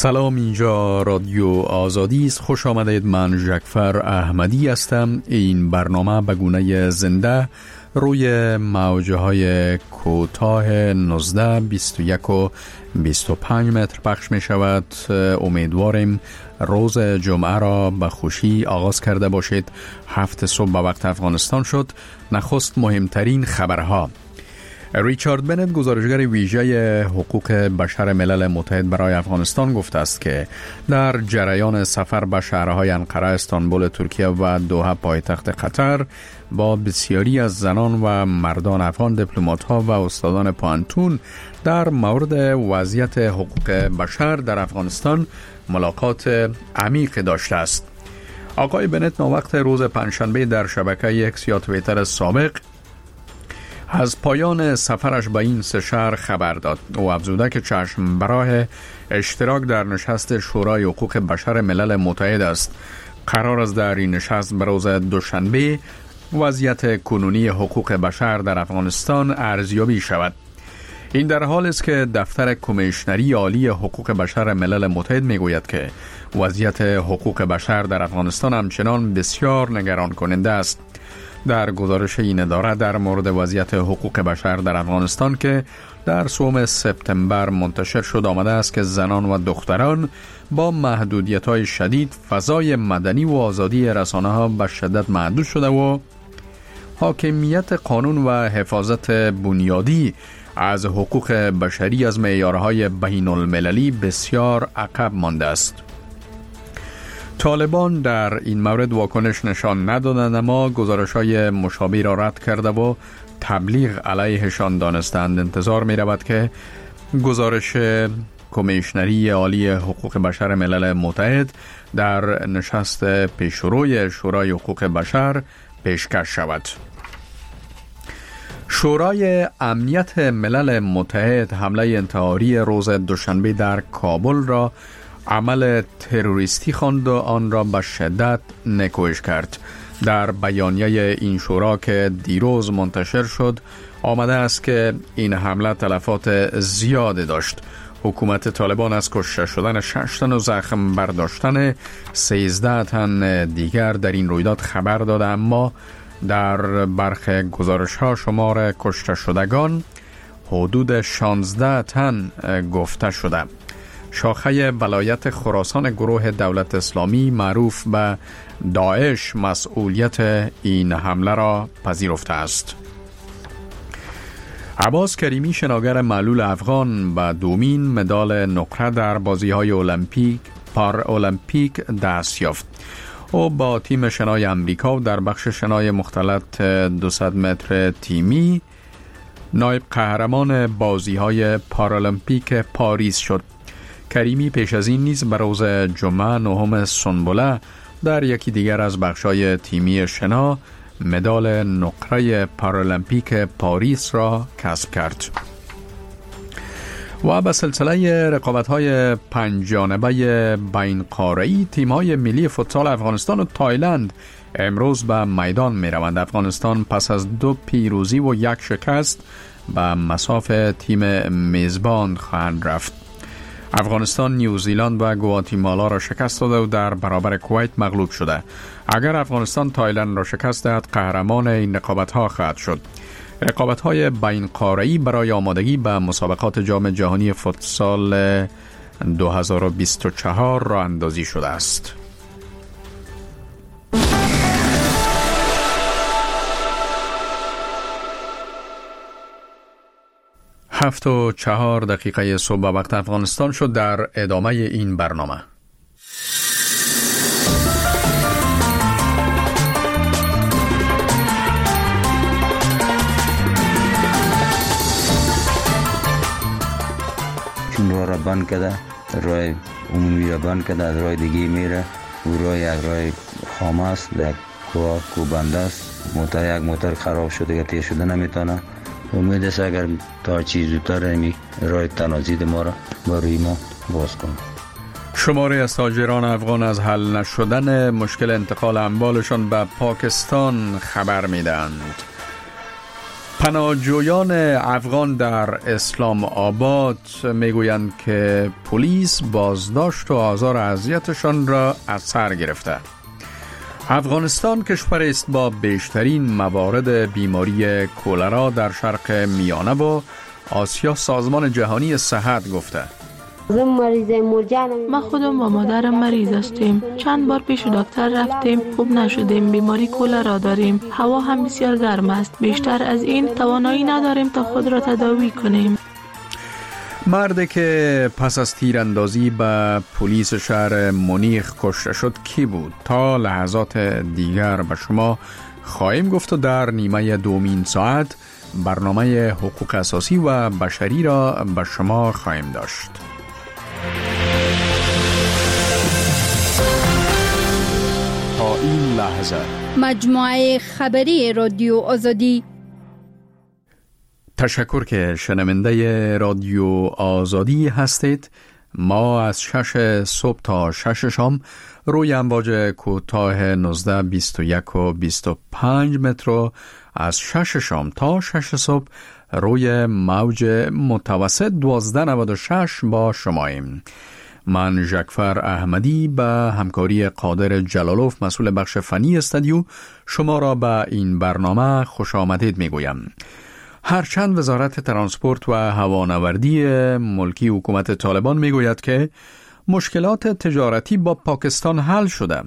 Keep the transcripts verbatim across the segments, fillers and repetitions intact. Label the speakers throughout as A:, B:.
A: سلام، اینجا رادیو آزادی است. خوش آمدید. من جعفر احمدی هستم. این برنامه به گونه زنده روی موجه های کوتاه نوزده، بیست و یک و بیست و پنج متر پخش می شود. امیدواریم روز جمعه را به خوشی آغاز کرده باشید. هفت صبح به وقت افغانستان شد. نخست مهمترین خبرها. ریچارد بنت، گزارشگر ویژه حقوق بشر ملل متحد برای افغانستان، گفته است که در جریان سفر به شهرهای انقره، استانبول ترکیه و دوحه پایتخت قطر با بسیاری از زنان و مردان افغان دیپلمات‌ها و استادان پوهنتون در مورد وضعیت حقوق بشر در افغانستان ملاقات عمیق داشته است. آقای بنت ناوقت روز پنجشنبه در شبکه اکس یا توییتر سابق از پایان سفرش به این سه شهر خبر داد. او افزوده که چشم براه اشتراک در نشست شورای حقوق بشر ملل متحد است. قرار است در این نشست به روز دوشنبه وضعیت کنونی حقوق بشر در افغانستان ارزیابی شود. این در حالی است که دفتر کمیشنری عالی حقوق بشر ملل متحد میگوید که وضعیت حقوق بشر در افغانستان همچنان بسیار نگران کننده است. در گزارش این اداره در مورد وضعیت حقوق بشر در افغانستان که در سوم سپتامبر منتشر شد آمده است که زنان و دختران با محدودیت‌های شدید، فضای مدنی و آزادی رسانه‌ها به شدت محدود شده و حاکمیت قانون و حفاظت بنیادی از حقوق بشری از معیارهای بین المللی بسیار عقب مانده است. طالبان در این مورد واکنش نشان ندادند، اما گزارش‌های مشابه را رد کرده و تبلیغ علیهشان دانستند. انتظار می رود که گزارش کمیشنری عالی حقوق بشر ملل متحد در نشست پیشروی شورای حقوق بشر پیشکش شود. شورای امنیت ملل متحد حمله انتحاری روز دوشنبه در کابل را عمل تروریستی خواند و آن را به شدت نکوهش کرد. در بیانیه این شورا که دیروز منتشر شد آمده است که این حمله تلفات زیاد داشت. حکومت طالبان از کشته شدن شش تن و زخم برداشتن سیزده تن دیگر در این رویداد خبر داده، اما در برخی گزارش‌ها شمار کشته شدگان حدود شانزده تن گفته شده. شاخه ولایت خراسان گروه دولت اسلامی معروف به داعش مسئولیت این حمله را پذیرفته است. عباس کریمی، شناگر معلول افغان، به دومین مدال نقره در بازی‌های المپیک پار المپیک دست یافت. او با تیم شنای امریکا در بخش شنای مختلط دویست متر تیمی نایب قهرمان بازی‌های پارالمپیک پاریس شد. کریمی پیش از این نیز به روز جمعه نهم سنبله در یکی دیگر از بخش‌های تیمی شنا مدال نقره پارالمپیک پاریس را کسب کرد. و به سلسله رقابت‌های پنج جانبه بین قاره‌ای، تیم‌های ملی فوتسال افغانستان و تایلند امروز به میدان می‌روند. افغانستان پس از دو پیروزی و یک شکست به مصاف تیم میزبان خواهند رفت. افغانستان نیوزیلند و گواتیمالا را شکست داده و در برابر کویت مغلوب شده. اگر افغانستان تایلند را شکست دهد قهرمان این رقابت‌ها خواهد شد. رقابت‌های بین قاره‌ای برای آمادگی به مسابقات جام جهانی فوتسال دو هزار و بیست و چهار راه اندازی شده است. هفت و چهار دقیقه صبح وقت افغانستان شد. در ادامه این برنامه
B: چون راه را بند کرده، راه عمومی را بند کرده، از راه دیگه میره. او راه یک راه خامه است، یک کوه کوبنده است. موتر یک موتر خراب شده که تیر شده نمیتونه. امید است اگر تا چیز زودتر امی راه تنازید ما را با روی ما باز کنه.
A: شماری از تاجران افغان از حل نشدن مشکل انتقال اموالشان به پاکستان خبر میدهند. پناهجویان افغان در اسلام آباد میگویند که پلیس بازداشت و آزار و اذیتشان را از سر گرفته. افغانستان کشوری است با بیشترین موارد بیماری کولرا در شرق میانه و آسیا. سازمان جهانی صحت گفته
C: ما خودم و مادرم مریض هستیم. چند بار پیش دکتر رفتیم، خوب نشدیم. بیماری کولرا داریم. هوا هم بسیار گرم است. بیشتر از این توانایی نداریم تا خود را تداوی کنیم.
A: مردی که پس از تیراندازی به پلیس شهر مونیخ کشته شد کی بود؟ تا لحظات دیگر به شما خواهیم گفت و در نیمه دومین ساعت برنامه حقوق اساسی و بشری را به شما خواهیم داشت. تا این لحظه
D: مجموعه خبری رادیو آزادی.
A: تشکر که شنونده رادیو آزادی هستید. ما از شش صبح تا شش شام روی امواج کوتاه نوزده بیست و یک و بیست و پنج متر، از شش شام تا شش صبح روی موج متوسط دوازده نود و شش با شماییم. من ژکفر احمدی به همکاری قادر جلالوف مسئول بخش فنی استودیو شما را به این برنامه خوش آمدید میگویم. هرچند وزارت ترانسپورت و هوانوردی ملکی حکومت طالبان میگوید که مشکلات تجارتی با پاکستان حل شده،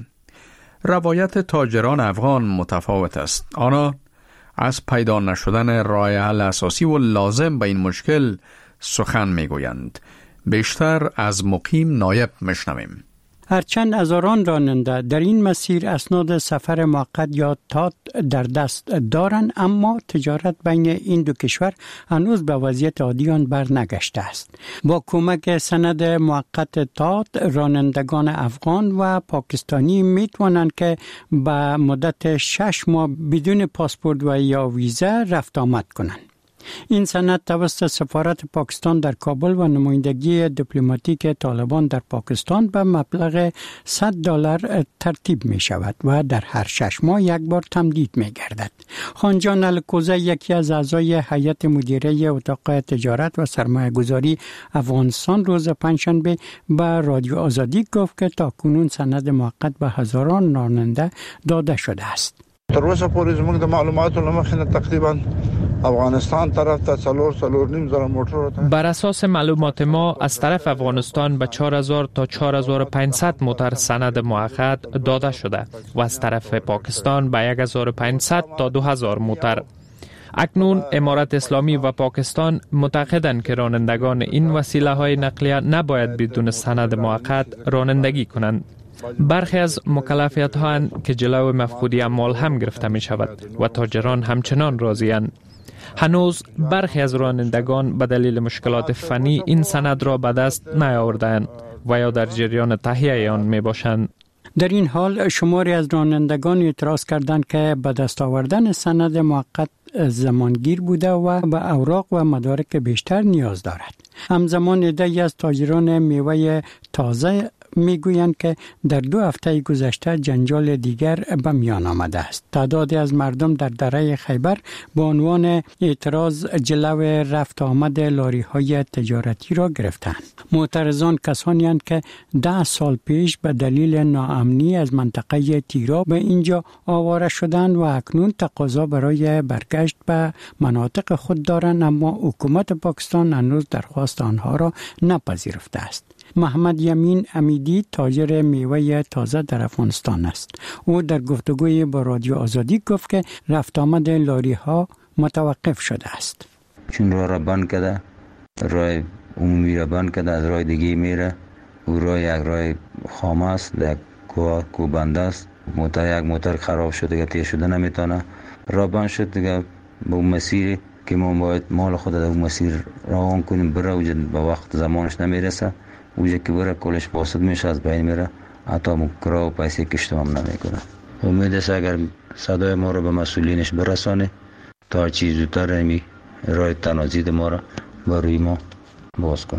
A: روایت تاجران افغان متفاوت است. آنها از پیدا نشدن راه حل اساسی و لازم به این مشکل سخن میگویند. بیشتر از مقیم نایب میشنویم.
E: هرچند هزاران راننده در این مسیر اسناد سفر موقت یا تات در دست دارند، اما تجارت بین این دو کشور هنوز به وضعیت عادی آن برنگشته است. با کمک سند موقت تات، رانندگان افغان و پاکستانی می توانند که به مدت شش ماه بدون پاسپورت و یا ویزا رفت آمد کنند. این سند توسط سفارت پاکستان در کابل و نمایندگی دیپلماتیک طالبان در پاکستان به مبلغ صد دلار ترتیب می شود و در هر شش ماه یک بار تمدید می گردد. خانجان الکوزه، یکی از اعضای هیئت مدیره اتاق تجارت و سرمایه گذاری افغانستان، روز پنجشنبه به رادیو آزادی گفت که تاکنون سند موقت به هزاران راننده داده شده است.
F: تر اوسه پورې زموږ د معلوماتو له مخې نه تقریبا افغانستان طرف ته څلور څلور نیم زره موټر.
G: بر اساس معلومات ما از طرف افغانستان به چهار هزار تا چهار هزار و پانصد موتر سند موقت داده شده و از طرف پاکستان به یک هزار و پانصد تا دو هزار موتر. اکنون امارت اسلامی و پاکستان معتقدند که رانندگان این وسیله های نقلیه نباید بدون سند موقت رانندگی کنند. برخی از مکلفیت ها که جلو مفقودی اموال هم گرفته می شود و تاجران همچنان راضی اند. هنوز برخی از رانندگان به دلیل مشکلات فنی این سند را به دست نیاوردند و یا در جریان تهیه آن می باشند.
E: در این حال شماری از رانندگان اعتراض کردند که به دست آوردن سند موقت زمانگیر بوده و به اوراق و مدارک بیشتر نیاز دارد. همزمان عده‌ای از تاجران میوه تازه میگویند که در دو هفته گذشته جنجال دیگر به میان آمده است. تعدادی از مردم در دره خیبر به عنوان اعتراض جلو رفت آمد لاری های تجارتی را گرفتند. معترضان کسانی اند که ده سال پیش به دلیل ناامنی از منطقه تیرا به اینجا آواره شدند و اکنون تقاضا برای برگشت به مناطق خود دارند، اما حکومت پاکستان هنوز درخواست آنها را نپذیرفته است. محمد یمین امیدی تاجر میوه تازه در افغانستان است. او در گفتگوی با رادیو آزادی گفت که رفت آمد لاری ها متوقف شده است.
B: چون راه را بند کرده، راه عمومی را بند کرده، از راه دیگه میره. او راه یک راه خامه است، یک کوه کوبنده است. موتر یک موتر خراب شده که تیر شده نمیتونه. راه بند شد دیگه. به اون مسیری که ما باید مال خود در اون مسیر روان کنیم بره، اوجه به وقت زمانش نمیرسه. اوجه که بره کلش باسد میشه، از بین میره، حتی مکرا و پیسه کشته هم نمیکنه. امید است اگر صدای ما رو به مسئولینش برسانه تا چیز زودتر همی راه تنازید ما رو بر روی ما باز کنه.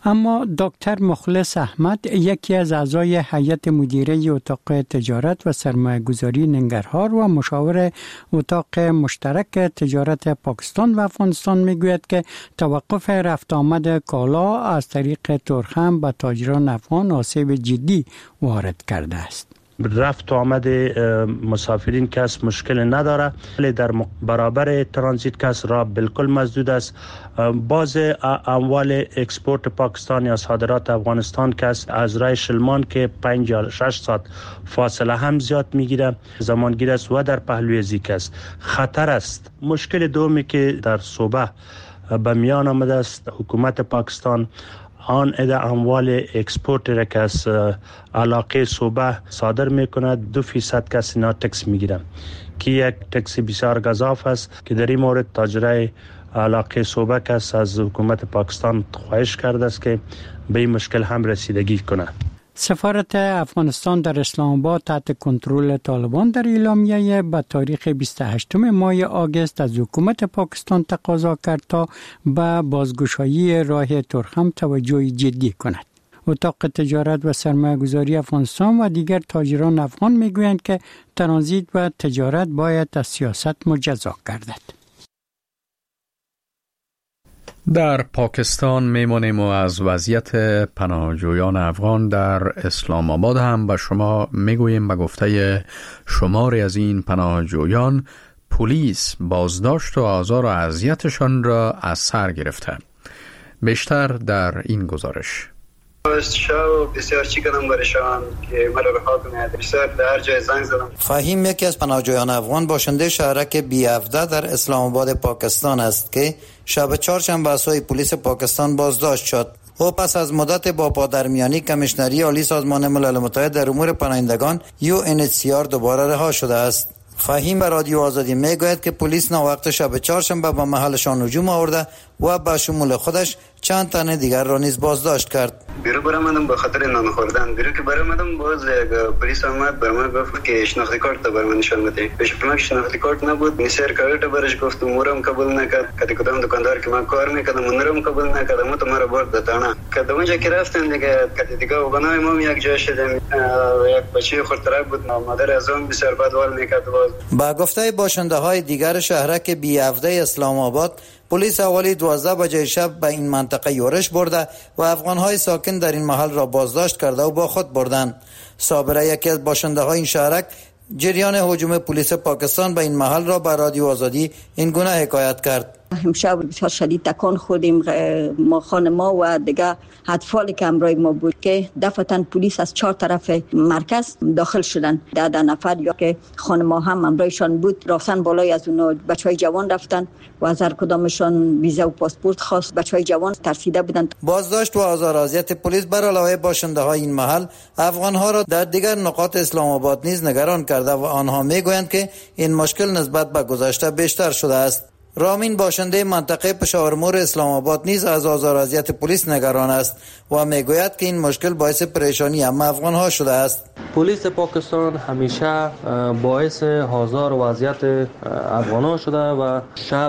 E: اما دکتر مخلص احمد، یکی از اعضای هیئت مدیره اتاق تجارت و سرمایه‌گذاری ننگرهار و مشاور اتاق مشترک تجارت پاکستان و افغانستان میگوید که توقف رفت آمد کالا از طریق تورخم به تاجران افغان آسیب جدی وارد کرده است.
H: رفت و آمد مسافرین کس مشکل نداره، ولی در برابر ترانزیت کس را بالکل مسدود است. باز اموال اکسپورت پاکستان یا صادرات افغانستان کس از راه شلمان که پنج یا شش ساعت فاصله هم زیاد میگیره زمانگیر است و در پهلوی زیک است خطر است. مشکل دومی که در صوبه به میان آمده است، حکومت پاکستان آن اده اموال اکسپورت را که از علاقه صوبه صادر میکند دو فیصد کسی نا تکس میگیرن که یک تکس بسیار گزاف است که در این مورد تاجرای علاقه صوبه کس از حکومت پاکستان خواهش کرده است که به این مشکل هم رسیدگی کنه.
E: سفارت افغانستان در اسلام آباد تحت کنترل طالبان در اعلامیه به تاریخ بیست و هشتم ماه آگوست از حکومت پاکستان تقاضا کرد تا به بازگشایی راه تورخم توجه جدی کند. اتاق تجارت و سرمایه‌گذاری افغانستان و دیگر تاجران افغان میگویند که ترانزیت و تجارت باید از سیاست مجزا گردد.
A: در پاکستان میمانیم و از وضعیت پناهجویان افغان در اسلام آباد هم به شما میگوییم. به گفته شماری از این پناهجویان، پلیس بازداشت و آزار و اذیتشان را از سر گرفته. بیشتر در این گزارش.
I: بسیار چی کردم برشان که مرا رها کنه، بسیار در جای زنگ زدم.
J: فهیم یکی از پناهجویان افغان باشنده شهرک بی هفده در اسلام آباد پاکستان است که شب چهارشنبه از سوی پلیس پاکستان بازداشت شد. او پس از مدت با پادرمیانی کمیشنری عالی سازمان ملل متحد در امور پناهندگان یو ان اچ سی آر دوباره رها شده است. فهیم به رادیو آزادی میگوید که پلیس ناوقت شب چهارشنبه به محلشان هجوم آورده و به شمول خودش چند تن دیگر را نیز بازداشت کرد.
I: بیرو برآمدم به خاطر نان خوردن. بیرو که برآمدم باز پلیس آمد بر من گفت که شناختی کارت بر من نشان بده. پیش من شناختی کارت نبود. نسیر کارت برش گفت مورم قبول نکرد. کدی کدام دکاندار که من کار میکردم اونم قبول نکرد. ما تو مرا برد دتانا. که اونجا که رفتم دیگه کدی دیگه و بنای ما یک جای شدیم. یک بچه خردترک بود. مادر از اون بسیار بدوال میکرد.
J: با گفته باشنده های دیگر شهرک بی هفده اسلام آباد، پلیس حوالی دوازده بجه شب به این منطقه یورش برده و افغان‌های ساکن در این محل را بازداشت کرده و با خود بردند. صابره یکی از باشنده های این شهرک جریان هجوم پلیس پاکستان به این محل را به رادیو آزادی این گونه حکایت کرد.
K: امشب بسیار شدید تکان خوردیم، ما خانما و دیگه اطفالی که همراه ما بود که دفعتاً پلیس از چهار طرف مرکز داخل شدن. ده ده نفر یا که خانما هم همراهشان بود رفتن بالای از اونا بچهای جوان رفتن و از هر کدامشان ویزا و پاسپورت خواست. بچهای جوان ترسیده بودن.
J: بازداشت و آزار و اذیت پلیس بر علاوه باشنده های این محل افغان‌ها را در دیگر نقاط اسلام آباد نیز نگران کرده و آنها میگویند که این مشکل نسبت به گذشته بیشتر شده است. رامین باشنده منطقه پشاورمور اسلام آباد نیز از آزار و اذیت پلیس نگران است و میگوید که این مشکل باعث پریشانی هم افغان ها شده است.
L: پلیس پاکستان همیشه باعث آزار و اذیت افغان ها شده و شب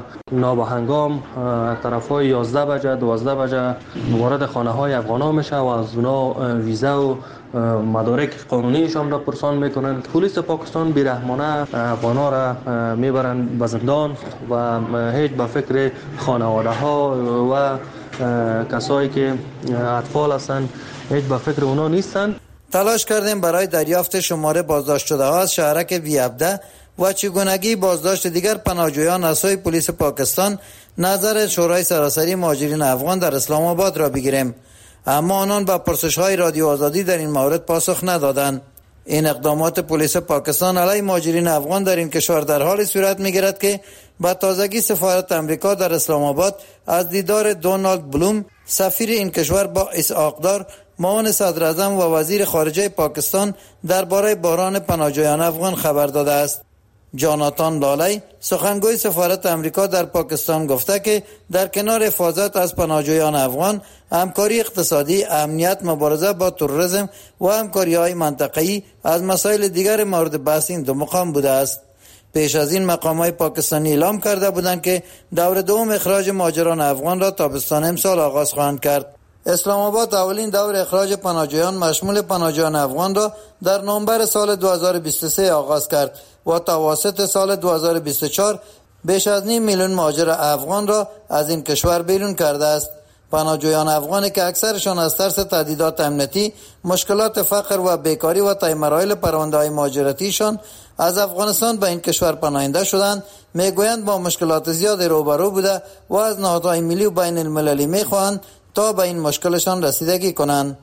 L: نابهنگام طرفای یازده بجه دوازده بجه وارد خانه های افغان ها میشه و از اونا ویزا و مدارک قانونیشان را پرسان میکنند. پلیس پاکستان بیرحمانه افغانا را میبرند به زندان و هیچ به فکر خانواده ها و کسایی که اطفال هستند هیچ به فکر اونا نیستند.
J: تلاش کردیم برای دریافت شماره بازداشت شده ها از شهرک وی هفده و چگونگی بازداشت دیگر پناهجویان از سوی پلیس پاکستان نظر شورای سراسری مهاجرین افغان در اسلام آباد را بگیریم، اما آنان به پرسش‌های رادیو آزادی در این مورد پاسخ ندادند. این اقدامات پلیس پاکستان علیه مهاجرین افغان در این کشور در حال صورت می‌گیرد که با تازگی سفارت امریکا در اسلام آباد از دیدار دونالد بلوم سفیر این کشور با اسحاقدار معاون صدر اعظم و وزیر خارجه پاکستان درباره بحران پناهجویان افغان خبر داده است. جاناتان لالی سخنگوی سفارت امریکا در پاکستان گفته که در کنار حفاظت از پناهجویان افغان، همکاری اقتصادی، امنیت، مبارزه با تروریسم و همکاری‌های منطقه‌ای از مسائل دیگر مورد بحث این دو مقام بوده است. پیش از این مقام‌های پاکستانی اعلام کرده بودند که دور دوم اخراج مهاجران افغان را تابستان امسال آغاز خواهند کرد. اسلام آباد اولین دور اخراج پناهجویان مشمول پناهجویان افغان را در نوامبر سال دو هزار و بیست و سه آغاز کرد و تا واسط سال دو هزار و بیست و چهار بیش از نیم میلیون مهاجر افغان را از این کشور بیرون کرده است. پناهجویان افغانی که اکثرشان از ترس تهدیدات امنیتی، مشکلات فقر و بیکاری و طی مراحل پرونده‌های مهاجرتیشان از افغانستان به این کشور پناهنده شدند، میگویند با مشکلات زیادی روبرو بوده و از نهادهای ملی و بین المللی میخواهند تا به این مشکلشان رسیدگی کنند.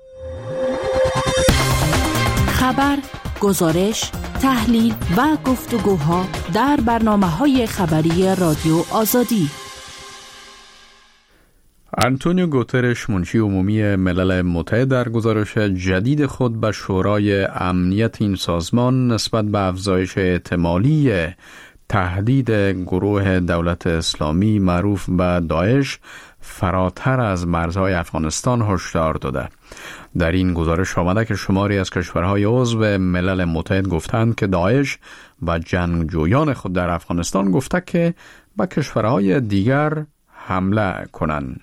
M: خبر، گزارش، تحلیل و گفتگوها در برنامه‌های خبری رادیو آزادی.
A: آنتونیو گوترش، منشی عمومی ملل متحد، در گزارش جدید خود به شورای امنیت این سازمان نسبت به افزایش احتمالی تهدید گروه دولت اسلامی معروف به داعش فراتر از مرزهای افغانستان هشدار داده. در این گزارش آمده که شماری از کشورهای عضو ملل متحد گفتند که داعش و جنگجویان خود در افغانستان گفته که به کشورهای دیگر حمله کنند.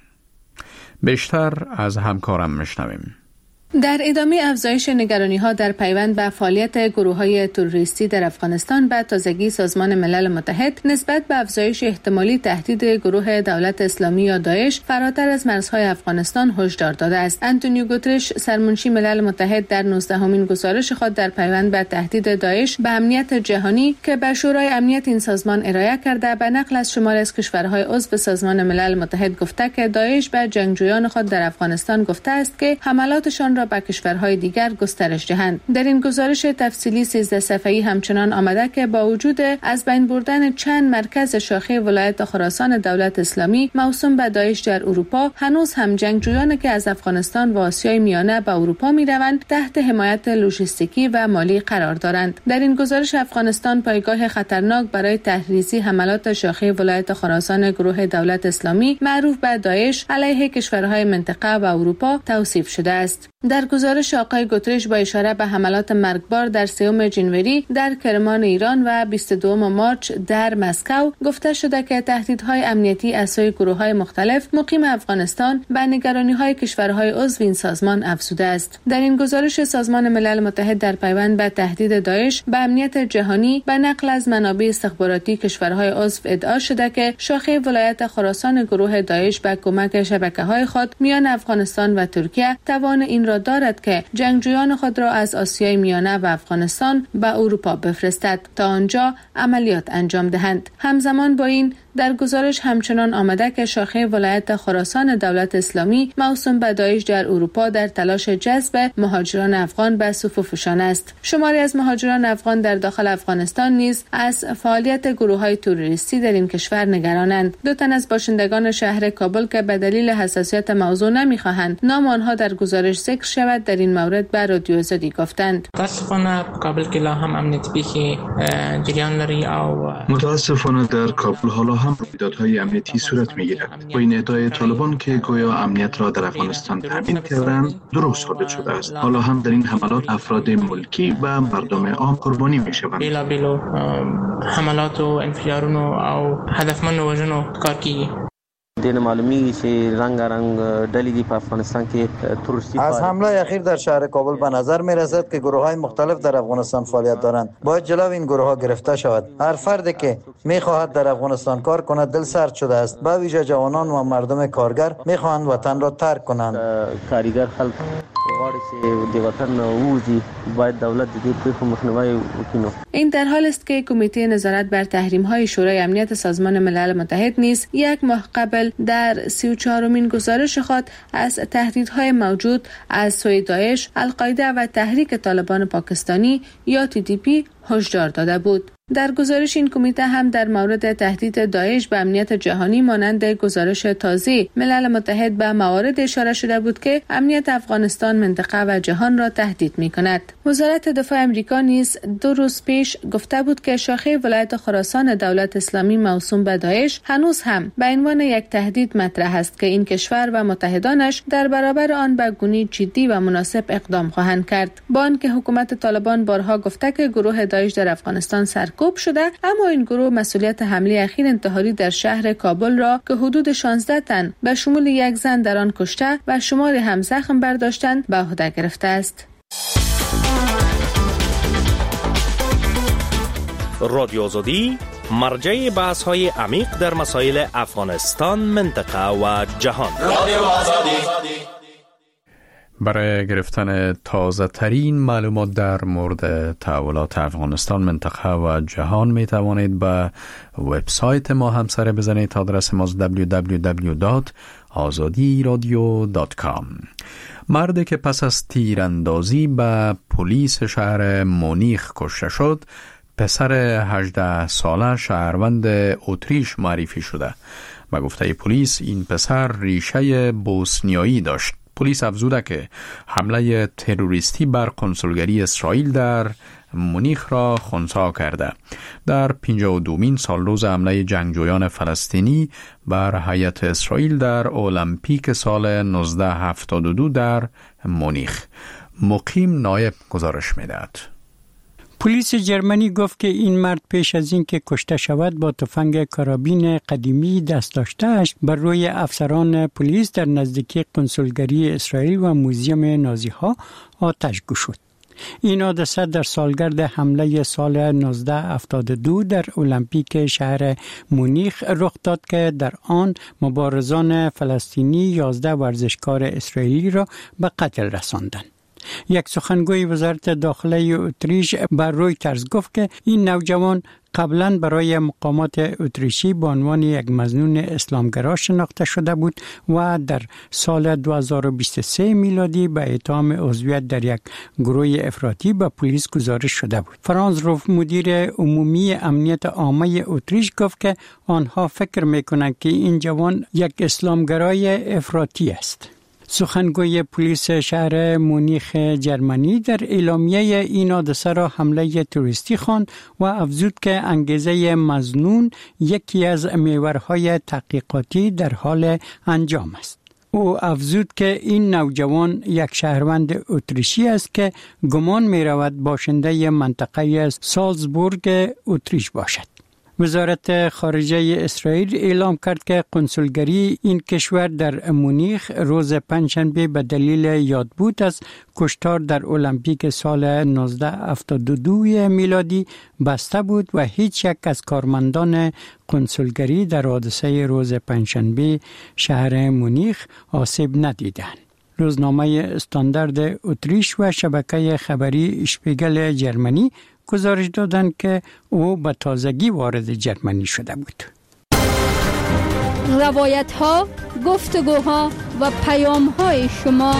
A: بیشتر از همکارم میشنویم.
N: در ادامه افزایش نگرانی‌ها در پیوند به فعالیت گروه‌های تروریستی در افغانستان، به تازگی سازمان ملل متحد نسبت به افزایش احتمالی تهدید گروه دولت اسلامی یا داعش فراتر از مرزهای افغانستان هشدار داده است. آنتونیو گوترش، سرمنشی ملل متحد، در نوزدهمین گزارش خود در پیوند به تهدید داعش به امنیت جهانی که به شورای امنیت این سازمان ارائه کرده، به نقل از شماری از کشورهای عضو سازمان ملل متحد گفته که داعش به جنگجویان خود در افغانستان گفته است که حملاتشان را به کشورهای دیگر گسترش دهند. در این گزارش تفصیلی سیزده صفحه‌ای همچنان آمده که با وجود از بین بردن چند مرکز شاخه ولایت خراسان دولت اسلامی موسوم به داعش در اروپا، هنوز هم جنگجویانی که از افغانستان و آسیای میانه به اروپا میروند تحت حمایت لوجستیکی و مالی قرار دارند. در این گزارش افغانستان پایگاه خطرناک برای تحریزی حملات شاخه ولایت خراسان گروه دولت اسلامی معروف به داعش علیه کشورهای منطقه و اروپا توصیف شده است. در گزارش آقای گوترش با اشاره به حملات مرگبار در سوم جنوری در کرمان ایران و بیست و دوم مارچ در مسکو گفته شده که تهدیدهای امنیتی از سوی گروه‌های مختلف مقیم افغانستان به نگرانی‌های کشورهای عضو این سازمان افزوده است. در این گزارش سازمان ملل متحد در پیوند به تهدید داعش به امنیت جهانی به نقل از منابع استخباراتی کشورهای عضو ادعا شده که شاخه ولایت خراسان گروه داعش به کمک شبکه‌های خود میان افغانستان و ترکیه توان این را دارد که جنگجویان خود را از آسیای میانه و افغانستان به اروپا بفرستد تا آنجا عملیات انجام دهند. همزمان با این در گزارش همچنان آمده که شاخه ولایت خراسان دولت اسلامی موسوم به داعش در اروپا در تلاش جذب مهاجران افغان به صفوفشان است. شماری از مهاجران افغان در داخل افغانستان نیز از فعالیت گروه‌های تروریستی در این کشور نگرانند. دو تن از باشندگان شهر کابل که به دلیل حساسیت موضوع نمی‌خواهند نام آنها در گزارش ذکر شود، در این مورد به رادیو آزادی گفتند:
O: متاسفانه کابل که هم امنیت بیخی جریان لري او
P: متاسفانه در کابل حالا هم رویدادهای امنیتی صورت می‌گیرد. با این ادعای طالبان که گویا امنیت را در افغانستان تامین کردند درست ثابت شده است. حالا هم در این حملات افراد ملکی و مردم عام قربانی می‌شوند.
O: بلا بلا حملات و انفجارونو او هدفمند وژنو کار کیږي.
L: دین معلومی چې رنگ رنگ ډلې دی په افغانستان کې تروریستی.
J: از حمله اخیر در شهر کابل به نظر می رسد که گروه های مختلف در افغانستان فعالیت دارند. باید جلو این گروه ها گرفته شود. هر فردی که می خواهد در افغانستان کار کند دل سرد شده است. به ویژه جوانان و مردم کارگر می خواهند وطن را ترک کنند.
L: کارگر خلک غواړي چې د وطن ووځي، باید دولت د دې پیښو مخنیوی وکړي.
N: این در حال است که کمیته نظارت بر تحریم‌های شورای امنیت سازمان ملل متحد نیز یک ماه قبل در سی و چهارمین گزارش خود از تهدیدهای موجود از سوی داعش، القاعده و تحریک طالبان پاکستانی یا تی دی پی هشدار داده بود. در گزارش این کمیته هم در مورد تهدید داعش به امنیت جهانی مانند گزارش تازه ملل متحد به موارد اشاره شده بود که امنیت افغانستان، منطقه و جهان را تهدید می‌کند. وزارت دفاع آمریکا نیز دو روز پیش گفته بود که شاخه ولایت خراسان دولت اسلامی موسوم به داعش هنوز هم به عنوان یک تهدید مطرح است که این کشور و متحدانش در برابر آن به گونه جدی و مناسب اقدام خواهند کرد. با آنکه حکومت طالبان بارها گفته که گروه داعش در افغانستان سر محکوم شده، اما این گروه مسئولیت حمله اخیر انتحاری در شهر کابل را که حدود شانزده تن به شمول یک زن در آن کشته و شماری هم زخم برداشتند به عهده گرفته است.
Q: رادیو آزادی مرجع بحث های عمیق در مسائل افغانستان، منطقه و جهان. رادیو آزادی.
A: برای گرفتن تازه ترین معلومات در مورد تحولات افغانستان، منطقه و جهان می توانید به وبسایت ما هم سر بزنید. آدرس ما دبلیو دبلیو دبلیو دات آزادی رادیو دات کام. مردی که پس از تیراندازی به پلیس شهر مونیخ کشته شد، پسر هجده ساله شهروند اتریش معرفی شده. به گفته پلیس این پسر ریشه بوسنیایی داشت. پلیس افزوده که حمله تروریستی بر کنسولگری اسرائیل در مونیخ را خنثی کرده. در پنجاه و دومین سال روز حمله جنگجویان فلسطینی بر هیئت اسرائیل در المپیک سال نوزده هفتاد و دو در مونیخ. مقیم نایب گزارش می‌دهد.
E: پلیس جرمنی گفت که این مرد پیش از این که کشته شود با تفنگ کارابین قدیمی دست داشته‌اش بر روی افسران پلیس در نزدیکی کنسولگری اسرائیل و موزیم نازی ها آتش گشود. این حادثه در سالگرد حمله سال نوزده هفتاد و دو در المپیک شهر مونیخ رخ داد که در آن مبارزان فلسطینی یازده ورزشکار اسرائیلی را به قتل رساندند. یک سخنگوی وزارت داخله اتریش بر رویترز گفت که این نوجوان قبلا برای مقامات اتریشی به عنوان یک مظنون اسلامگرا شناخته شده بود و در سال دو هزار و بیست و سه میلادی به اتهام عضویت در یک گروه افراطی به پلیس گزارش شده بود. فرانز روف، مدیر عمومی امنیت عامه اتریش، گفت که آنها فکر میکنند که این جوان یک اسلامگرای افراطی است. سخنگوی پلیس شهر مونیخ جرمنی در اعلامیه این حادثه را حمله تروریستی خواند و افزود که انگیزه مظنون یکی از محورهای تحقیقاتی در حال انجام است. او افزود که این نوجوان یک شهروند اتریشی است که گمان می رود باشنده منطقه سالزبورگ اتریش باشد. وزارت خارجه اسرائیل اعلام کرد که کنسولگری این کشور در مونیخ روز پنجشنبه به دلیل یادبود از کشتار در المپیک سال نوزده هفتاد و دو میلادی بسته بود و هیچ یک از کارمندان کنسولگری در حادثه روز پنجشنبه شهر مونیخ آسیب ندیدند. روزنامه استاندارد اتریش و شبکه خبری اشپیگل جرمنی گزارش دادند که او به تازگی وارد جرمنی شده بود.
D: روایت ها، گفتگوها و پیام های شما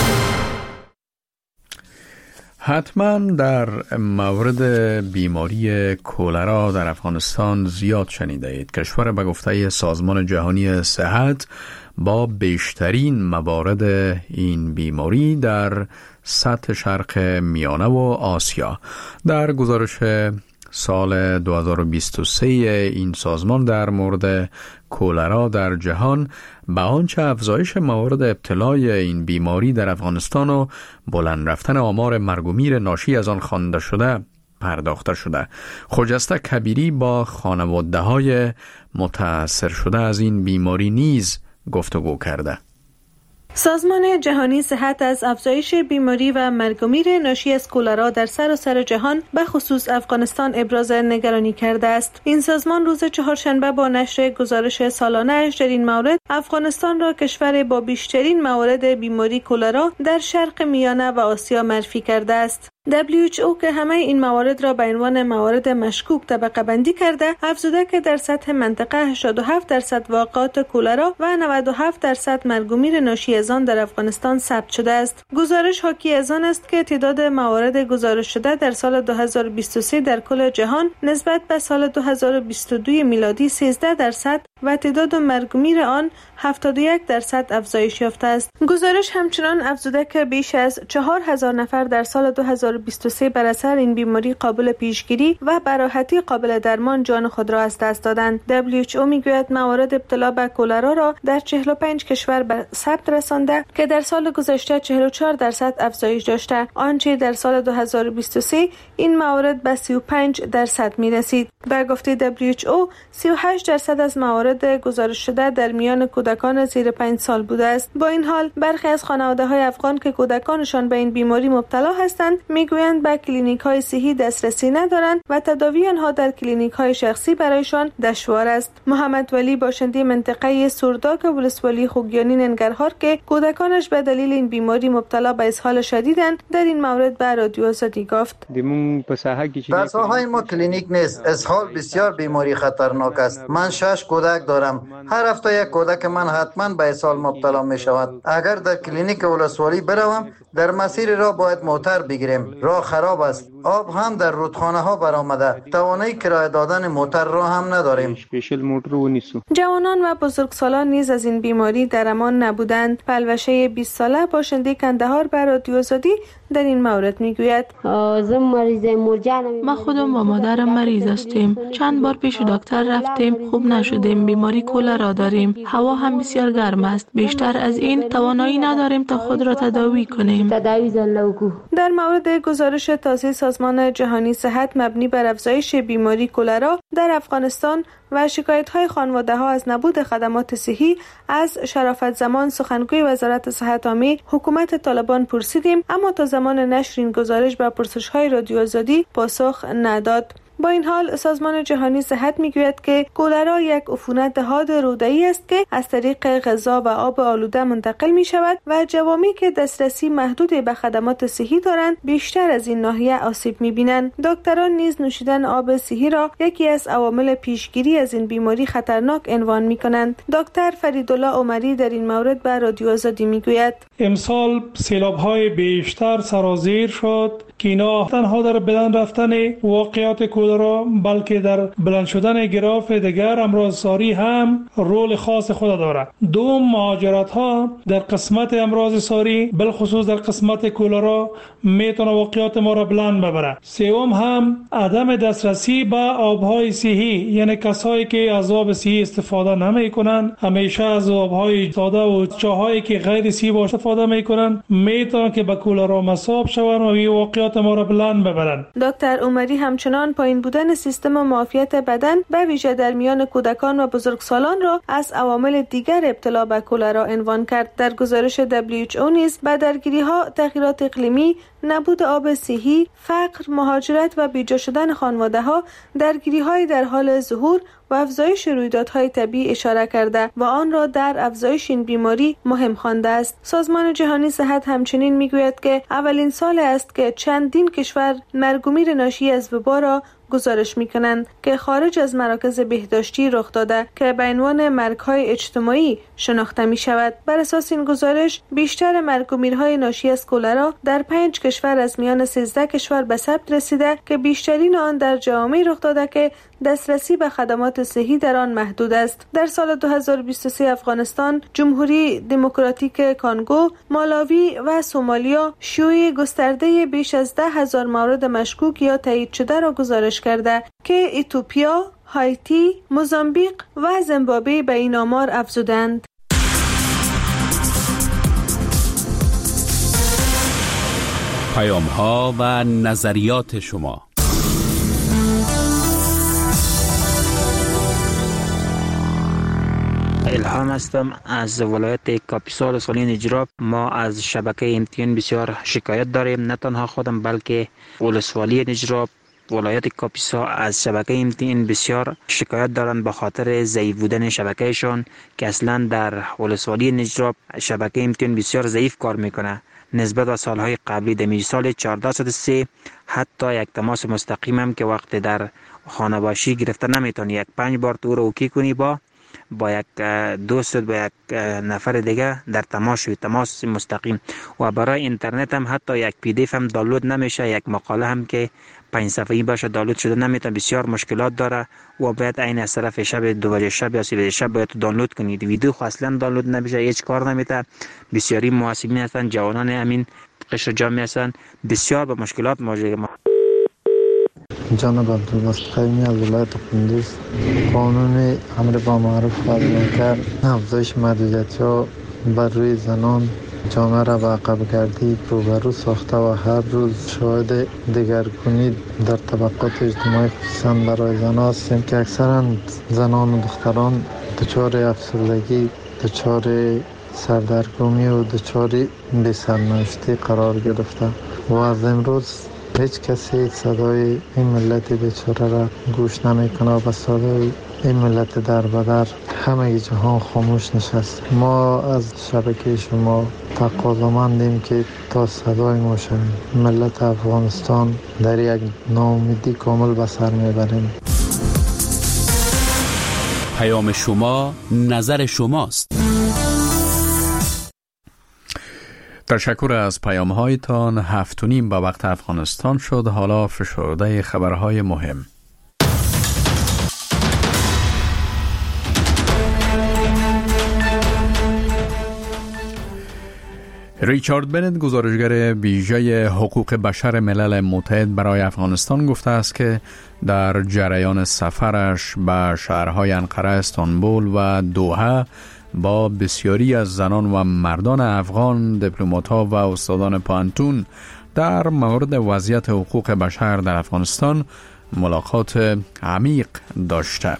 A: حتما در مورد بیماری کولرا در افغانستان زیاد شنیده اید. کشور به گفته سازمان جهانی صحت با بیشترین موارد این بیماری در سطح شرق میانه و آسیا. در گزارش سال دو هزار و بیست و سه این سازمان در مورد کولرا در جهان به آنچه افزایش موارد ابتلای این بیماری در افغانستان و بلند رفتن آمار مرگ و میر ناشی از آن خوانده شده پرداخته شده. خجسته کبیری با خانواده‌های متاثر شده از این بیماری نیز گفتگو کرده.
N: سازمان جهانی صحت از افزایش بیماری و مرگ و میر ناشی از کولرا در سراسر جهان به خصوص افغانستان ابراز نگرانی کرده است. این سازمان روز چهارشنبه با نشر گزارش سالانه‌اش در این مورد افغانستان را کشور با بیشترین موارد بیماری کولرا در شرق میانه و آسیا معرفی کرده است. دبلیو اچ او که همه این موارد را به عنوان موارد مشکوک طبقه بندی کرده، افزوده که در سطح منطقه هشتاد و هفت درصد واقعات کولرا و نود و هفت درصد مرگ و میر ناشی از آن در افغانستان ثبت شده است. گزارش حاکی از آن است که تعداد موارد گزارش شده در سال دو هزار و بیست و سه در کل جهان نسبت به سال دو هزار و بیست و دو میلادی سیزده درصد و تعداد مرگ و میر آن هفتاد و یک درصد افزایش یافته است. گزارش همچنان افزوده که بیش از چهار هزار نفر در سال دو هزار هزار و بیست و سه بر اثر این بیماری قابل پیشگیری و به راحتی قابل درمان جان خود را از دست دادند. دبلیو اچ او میگوید موارد ابتلا به کولرا را در چهل و پنج کشور به ثبت رسانده که در سال گذشته چهل و چهار درصد افزایش داشته، آنچه در سال دو هزار و بیست و سه این موارد به سی و پنج درصد می رسید. به گفته دبلیو اچ او سی و هشت درصد از موارد گزارش شده در میان کودکان زیر پنج سال بوده است. با این حال برخی از خانواده‌های افغان که کودکانشان به این بیماری مبتلا هستند میگویند به کلینیک‌های صحی دسترسی ندارند و تداوی آنها در کلینیک‌های شخصی برایشان دشوار است. محمد ولی باشنده منطقه سرداک ولسوالی خوگیانی ننگرهار که کودکانش به دلیل این بیماری مبتلا به اسهال شدیدند در این مورد به رادیو آزادی گفت:
J: در ساحه ما کلینیک نیست. اسهال بسیار بیماری خطرناک است. من شش کودک دارم. هر هفته یک کودک من حتما به اسهال مبتلا می شود. اگر در کلینیک ولسوالی بروم در مسیر راه باید موتر بگیریم. راه خراب است. آب هم در رودخانه ها برآمده. توانایی کرایه دادن موتر را هم نداریم.
N: جوانان و بزرگسالان نیز از این بیماری در امان نبودند. پلوشه بیست ساله باشنده کندهار به رادیو آزادی در این مورد میگوید:
C: ما خودم و مادرم مریض هستیم. چند بار پیش دکتر رفتیم، خوب نشدیم. بیماری کولرا داریم. هوا هم بسیار گرم است. بیشتر از این توانایی نداریم تا خود را تداوی کنیم.
N: در مورد گزارش تازه سازمان جهانی صحت مبنی بر افزایش بیماری کولرا در افغانستان و شکایت‌های خانواده‌ها از نبود خدمات صحی از شرافت زمان سخنگوی وزارت صحت عامه حکومت طالبان پرسیدیم، اما تا زمان نشر این گزارش به پرسش‌های رادیو آزادی پاسخ نداد. با این حال سازمان جهانی صحت میگوید که کولرا یک عفونت حاد روده‌ای است که از طریق غذا و آب آلوده منتقل می شود و جوامعی که دسترسی محدود به خدمات صحی دارند بیشتر از این ناحیه آسیب می بینند. دکتران نیز نوشیدن آب صحی را یکی از عوامل پیشگیری از این بیماری خطرناک عنوان می کنند. دکتر فریدالله عمری در این مورد به رادیو آزادی میگوید:
R: امسال سیلاب‌های بیشتر سرازیر شد که اینا تنها در بلند رفتن واقعات کولرا بلکه در بلند شدن گراف دیگر امراض‌ساری هم رول خاص خود دارد. دوم، مهاجرت ها در قسمت امراض ساری بالخصوص در قسمت کولرا میتونه واقعات ما را بلند ببره. سوم هم عدم دسترسی به آبهای صحی، یعنی کسایی که از آب صحی استفاده نمیکنن همیشه از آبهای ساده و چاهایی که غیر صحی استفاده میکنن میتونه که به کولرا مصاب شوند و این واقعات ما را بلند ببرن.
N: دکتر عمری همچنان پایین بودن سیستم معافیت بدن به ویژه در میان کودکان و بزرگسالان را از عوامل دیگر ابتلا به کولرا عنوان کرد. در گزارش دبلیو اچ او نیز به درگیری‌ها تغییرات اقلیمی، نبود آب صحی، فقر، مهاجرت و بیجا شدن خانواده‌ها درگیری‌های در حال ظهور و افزایش رویدادهای طبیعی اشاره کرده و آن را در افزایش این بیماری مهم خوانده است. سازمان جهانی صحت همچنین میگوید که اولین سال است که چندین کشور مرگ و میر ناشی از وبا را گزارش می‌کنند که خارج از مراکز بهداشتی رخ داده که به عنوان مرگ‌های اجتماعی شناخته می‌شود. بر اساس این گزارش بیشتر مرگ و میرهای ناشی از کولرا در پنج کشور از میان سیزده کشور به ثبت رسیده که بیشترین آن در جوامعی رخ داده که دسترسی به خدمات صحی در آن محدود است. در سال دو هزار و بیست و سه افغانستان، جمهوری دموکراتیک کانگو، مالاوی و سومالیا شیوع گسترده بیش از ده هزار مورد مشکوک یا تایید شده را گزارش کرده که اتیوپیا، هایتی، موزامبیق و زیمبابوه به این آمار افزودند.
S: پیام‌ها و نظریات شما.
T: الهام هستم از ولایت کاپیسا ولسوالی نجراب. ما از شبکه امتیان بسیار شکایت داریم، نه تنها خودم بلکه ولسوالی نجراب، ولایت کاپیسا از شبکه امتیان بسیار شکایت دارند به خاطر ضعیف بودن شبکهشان که اصلا در ولسوالی نجراب شبکه امتیان بسیار ضعیف کار میکنه نسبت به سالهای قبلی. در سال چهارده صد و سه حتی یک تماس مستقیم هم که وقت در خانه باشی گرفته نمیتونی، یک پنج بار تو رو اوکی کنی با با یک دوست با یک نفر دیگه در تماس شوی، تماس مستقیم. و برای اینترنت هم حتی یک پی دی اف هم دانلود نمیشه، یک مقاله هم که پنج صفحه‌ای باشه دانلود شده نمیتونه، بسیار مشکلات داره و باید عین از طرف شب دو بجه شب یا سه بجه شب باید دانلود کنید. ویدیو خو اصلا دانلود نمیشه، هیچ کار نمیته. بسیاری محاسبین هستن، جوانان همین قشر جامعه هستند بسیار به مشکلات مواجه ما.
U: جناب عبدالباسط قیمی از ولایت قندوز، قانون امر با معروف و منکر افزایش محدودیت‌ها بر روی زنان جامعه را به عقب گردی روبرو ساخته و هر روز شاهد دگرگونی در طبقات اجتماعی خصوصا برای زنان هستیم که اکثرا زنان و دختران دچار افسردگی، دچار سردرگمی و دچار بی‌سرنوشتی قرار گرفته و از امروز هیچ کسی صدای این ملت بیچاره را گوش نمیکنه و صدای این ملت در بدر همه جهان خاموش نشست. ما از شبکه شما تقاضامندیم که تا صدای ما شویم. ملت افغانستان در یک ناامیدی کامل به سر میبریم.
S: پیام شما نظر شماست.
A: تشکر از پیام هایتان. هفت و نیم به وقت افغانستان شد. حالا فشرده خبرهای مهم. ریچارد بنت، گزارشگر ویژه حقوق بشر ملل متحد برای افغانستان، گفته است که در جریان سفرش به شهرهای انقره، استانبول و دوحه با بسیاری از زنان و مردان افغان، دیپلمات‌ها و استادان پانتون در مورد وضعیت حقوق بشر در افغانستان ملاقات عمیق داشته.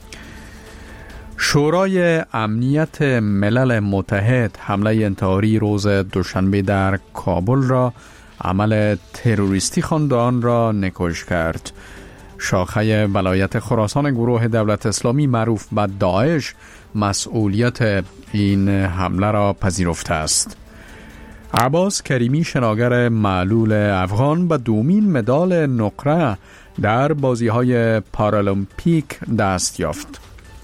A: شورای امنیت ملل متحد حمله انتحاری روز دوشنبه در کابل را عمل تروریستی خواند و آن را نکوش کرد. شاخه ولایت خراسان گروه دولت اسلامی معروف به داعش مسئولیت این حمله را پذیرفته است. عباس کریمی، شناگر معلول افغان، به دومین مدال نقره در بازی‌های پارالمپیک دست یافت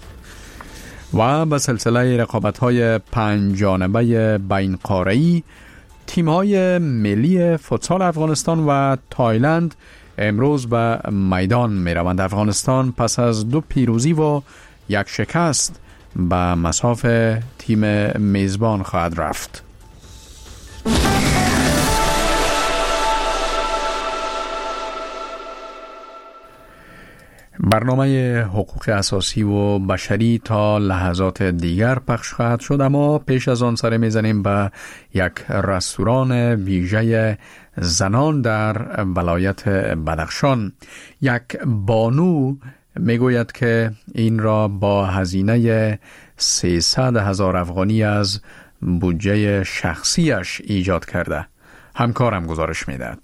A: و به سلسله رقابت‌های پنج جانبه بین قاره‌ای تیم‌های ملی فوتسال افغانستان و تایلند امروز به میدان می‌روند. افغانستان پس از دو پیروزی و یک شکست به مصاف تیم میزبان خواهد رفت. برنامه حقوق اساسی و بشری تا لحظات دیگر پخش خواهد شد، اما پیش از آن سر میزنیم به یک رستوران ویژه زنان در ولایت بدخشان. یک بانو میگوید که این را با هزینه سیصد هزار افغانی از بودجه شخصیش ایجاد کرده. همکارم گزارش میدهد.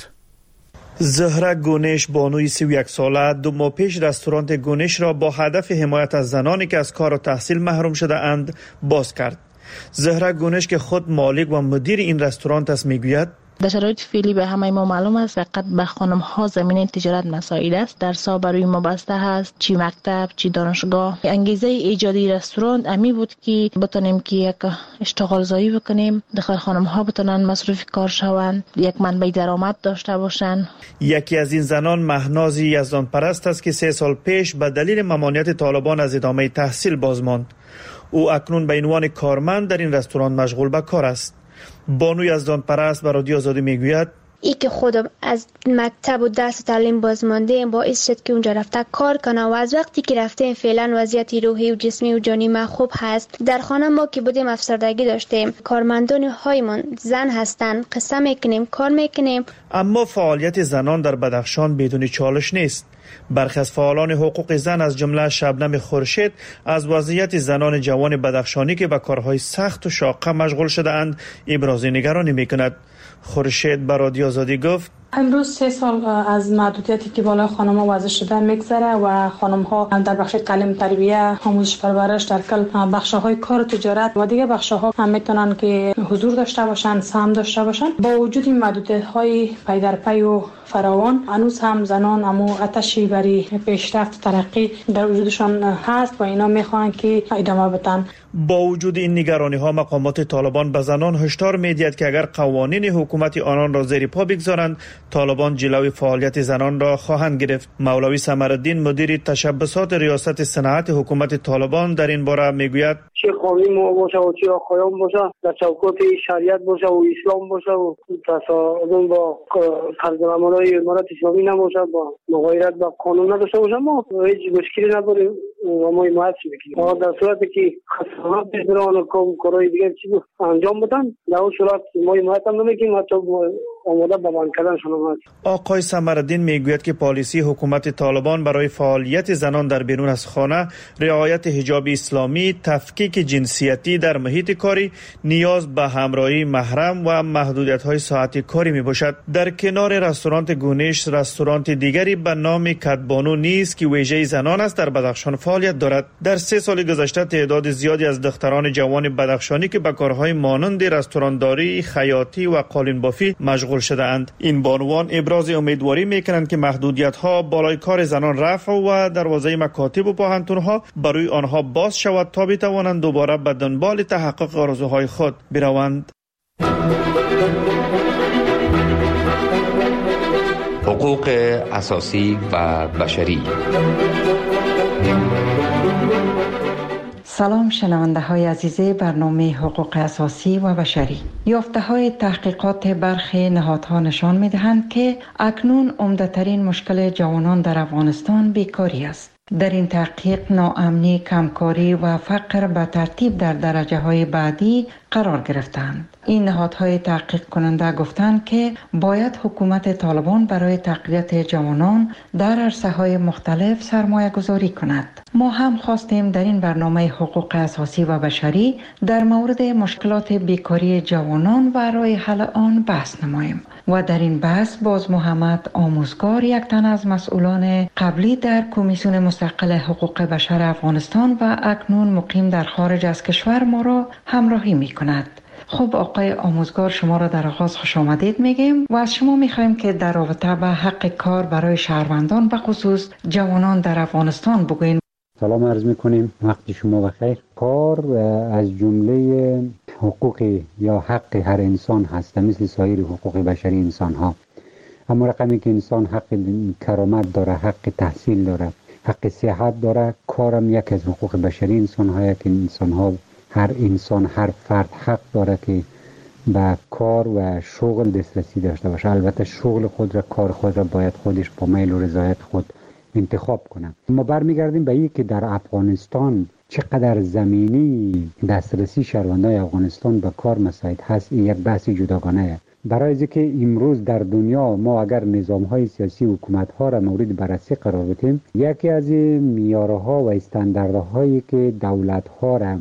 V: زهره گونش، بانوی سی و یک ساله، دو ماه پیش رستوران گونش را با هدف حمایت از زنانی که از کار و تحصیل محروم شده اند باز کرد. زهره گونش که خود مالک و مدیر این رستوران است میگوید
W: در شرایط فعلی به همه ما معلوم است فقط به خانم ها زمینه تجارت مساعد است. در سا برای ما بسته هست، چی مکتب چی دانشگاه. انگیزه ایجادی رستوران امی بود که بتونیم که یک اشتغال زایی بکنیم، داخل خانم ها بتونن مصروف کار شوند، یک منبع درآمد داشته باشند.
V: یکی از این زنان مهناز یزدان پرست است که سه سال پیش به دلیل ممانعت طالبان از ادامه تحصیل باز ماند. او اکنون به عنوان کارمند در این رستوران مشغول به کار است. بانو یزدان پرست به رادیو آزادی میگوید
X: ای که خودم از مکتب و درس و تعلیم باز مانده باعث شد که اونجا رفته کار کنم و از وقتی که رفتیم فعلا وضعیت روحی و جسمی و جانی ما خوب هست. در خانه ما که بودیم افسردگی داشتیم، کارمندان هایمان زن هستند، قصه میکنیم، کار میکنیم.
V: اما فعالیت زنان در بدخشان بدون چالش نیست. برخی از فعالان حقوق زن از جمله شبنم خورشید از وضعیت زنان جوان بدخشانی که به کارهای سخت و شاقه مشغول شده اند ابراز نگرانی میکند. خورشید به رادیو آزادی گفت
Y: امروز سه سال از محدودیتی که بالای خانم‌ها وضع شده میگذره و خانم‌ها در بخش تعلیم تربیت، آموزش پرورش، در کل بخش‌های کار و تجارت و دیگه بخش‌ها هم میتونن که حضور داشته باشن، سهم داشته باشن. با وجود این محدودیت‌های پی در پی و فراوان، هنوز هم زنان امو آتشی برای پیشرفت ترقی در وجودشان هست و اینا میخوان که ادامه بدن.
V: با وجود این نگرانی‌ها، مقامات طالبان به زنان هشدار می‌دهند که اگر قوانین حکومت آنان را زیر پا بگذارند طالبان جلوی فعالیت زنان را خواهند گرفت. مولوی سمرالدین مدیر تشبسات ریاست صنعت حکومت طالبان در این باره میگوید
B: چه قانون ما باشه و چه آقایان باشه در چوکات شریعت باشه و اسلام باشه و تصادم با قراردادهای امارت اسلامی نباشه، با مغایرت با قانون نداشته باشه، ما هیچ مشکلی نداریم و ما حمایت میکنیم. در صورتی که خسارات بگیرن و کارهای دیگر چیزی انجام بدن، در اون صورت ما حمایت هم نمیکنیم، حتی آماده به من کردنشون هم.
V: آقای سمرالدین میگوید که پالیسی حکومت طالبان برای فعالیت زنان در بیرون از خانه، رعایت حجاب اسلامی، تفکیک جنسیتی در محیط کاری، نیاز به همراهی محرم و محدودیت‌های ساعتی کاری میباشد. در کنار رستوران گونش، رستوران دیگری به نام کدبانو نیز که ویژه زنان است در بدخشان فعالیت دارد. در سه سال گذشته تعداد زیادی از دختران جوان بدخشانی که به کارهای مانند رستورانداری، خیاطی و قالین بافی مشغول شده اند. این بانوان ابراز امیدواری میکنند که محدودیت‌ها بالای کار زنان رفع و دروازه مکاتب و پوهنتون‌ها برای آنها باز شود تا بتوانند دوباره به دنبال تحقق آرزوهای خود بروند.
F: حقوق اساسی و بشری.
G: سلام شنونده های عزیز برنامه حقوق اساسی و بشری. یافته های تحقیقات برخی نهادها نشان می دهند که اکنون عمده‌ترین مشکل جوانان در افغانستان بیکاری است. در این تحقیق ناامنی، کمکاری و فقر به ترتیب در درجه های بعدی قرار گرفتند. این نهادهای تحقیق کننده گفتند که باید حکومت طالبان برای تقویت جوانان در عرصه های مختلف سرمایه گذاری کند. ما هم خواستیم در این برنامه حقوق اساسی و بشری در مورد مشکلات بیکاری جوانان و راه حل آن بحث نماییم. و در این بحث باز محمد آموزگار، یک تن از مسئولان قبلی در کمیسیون مستقل حقوق بشر افغانستان و اکنون مقیم در خارج از کشور، ما را همراهی می کند. خب آقای آموزگار، شما را در آغاز خوش آمدید میگیم و از شما میخوایم که در رابطه به حق کار برای شهروندان به خصوص جوانان در افغانستان بگوین.
H: سلام عرض میکنیم، وقت شما بخیر. کار از جمله حقوق یا حق هر انسان هست، مثل سایر حقوق بشری انسان ها. اما رقمی که انسان حق کرامت داره، حق تحصیل داره، حق صحت داره، کارم یک از حقوق بشری انسان ها که انسان ها، هر انسان، هر فرد حق داره که به کار و شغل دسترسی داشته باشه. البته شغل خود را، کار خود را باید خودش با میل و رضایت خود انتخاب کنه. ما برمیگردیم به این که در افغانستان چقدر زمینی دسترسی شهروندان افغانستان به کار مساعد هست، این یک بحث جداگانه است. برای اینکه امروز در دنیا ما اگر نظام‌های سیاسی حکومت‌ها را مورد بررسی قرار بدیم، یکی از معیارها و استانداردهایی که دولت‌ها را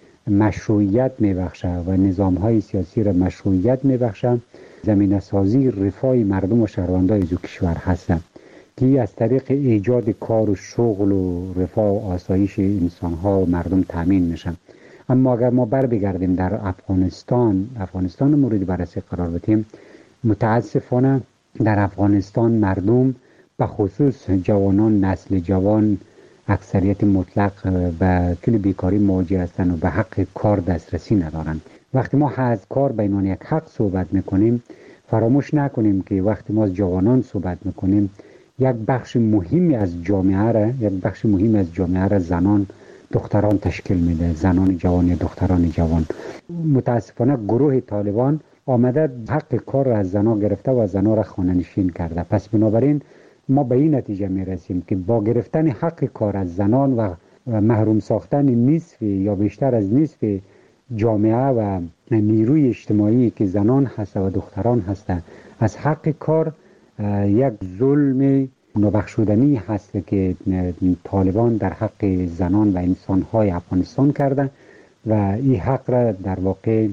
H: مشروعیت میبخشه و نظام‌های سیاسی را مشروعیت میبخشه، زمینه سازی رفاه مردم و شهروندان از کشور هست که از طریق ایجاد کار و شغل و رفاه و آسایش انسان‌ها و مردم تامین میشن. اما اگر ما بر بگردیم در افغانستان افغانستان مورد بررسی قرار بدیم، متاسفانه در افغانستان مردم به خصوص جوانان، نسل جوان، اکثریت مطلق به کل بیکاری مواجه هستند و به حق کار دسترسی ندارند. وقتی ما از کار به عنوان یک حق صحبت میکنیم، فراموش نکنیم که وقتی ما از جوانان صحبت میکنیم، یک بخش مهمی از جامعه را یک بخش مهمی از جامعه را زنان، دختران تشکیل میده، زنان جوان یا دختران جوان. متاسفانه گروه طالبان آمده حق کار را از زنان گرفته و زنان را خانه نشین کرده. پس بنابراین ما به این نتیجه میرسیم که با گرفتن حق کار از زنان و محروم ساختن نصف یا بیشتر از نصف جامعه و نیروی اجتماعی که زنان هست و دختران هستند از حق کار، یک ظلم نابخشودنی هست که طالبان در حق زنان و انسان‌های افغانستان کرده و این حق را در واقع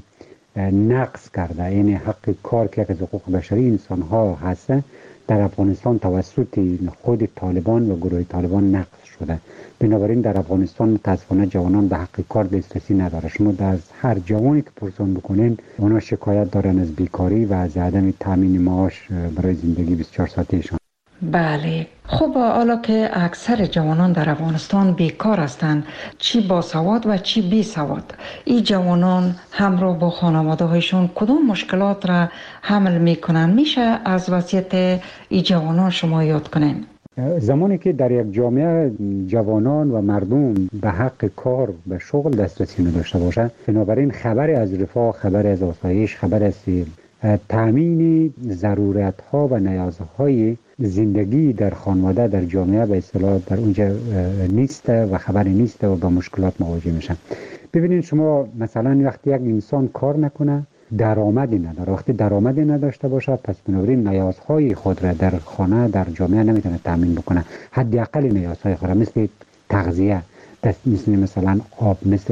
H: نقض کرده. این حق کار که از حقوق بشری انسان‌ها هست در افغانستان توسط خود طالبان و گروه طالبان نقض شده. بنابراین در افغانستان متاسفانه جوانان به حق کار دسترسی نداره. شما در هر جوانی که پرسان بکنین، اونا شکایت دارن از بیکاری و از عدم تامین معاش برای زندگی بیست و چهار ساعتهشان.
G: بله. خب حالا که اکثر جوانان در افغانستان بیکار هستند، چی با سواد و چی بی سواد، این جوانان همراه با خانواده هایشون کدام مشکلات را حمل میکنن؟ میشه از وضعیت این جوانان شما یاد کنین؟
H: زمانی که در یک جامعه جوانان و مردم به حق کار و شغل دسترسی نداشته باشند، بنابراین خبر از رفاه، خبر از آسایش، خبر از تامین ضرورت ها و نیازهای زندگی در خانواده، در جامعه به اصطلاح در اونجا نیست و خبری نیست و با مشکلات مواجه میشن. ببینید شما مثلا وقتی یک انسان کار نکنه، درآمدی نداره، وقتی درآمدی نداشته باشه، پس بنابراین نیازهای خود را در خانه، در جامعه نمیتونه تامین بکنه. حداقل نیازهای خود را مثل تغذیه، مثل مثلا آب، مثل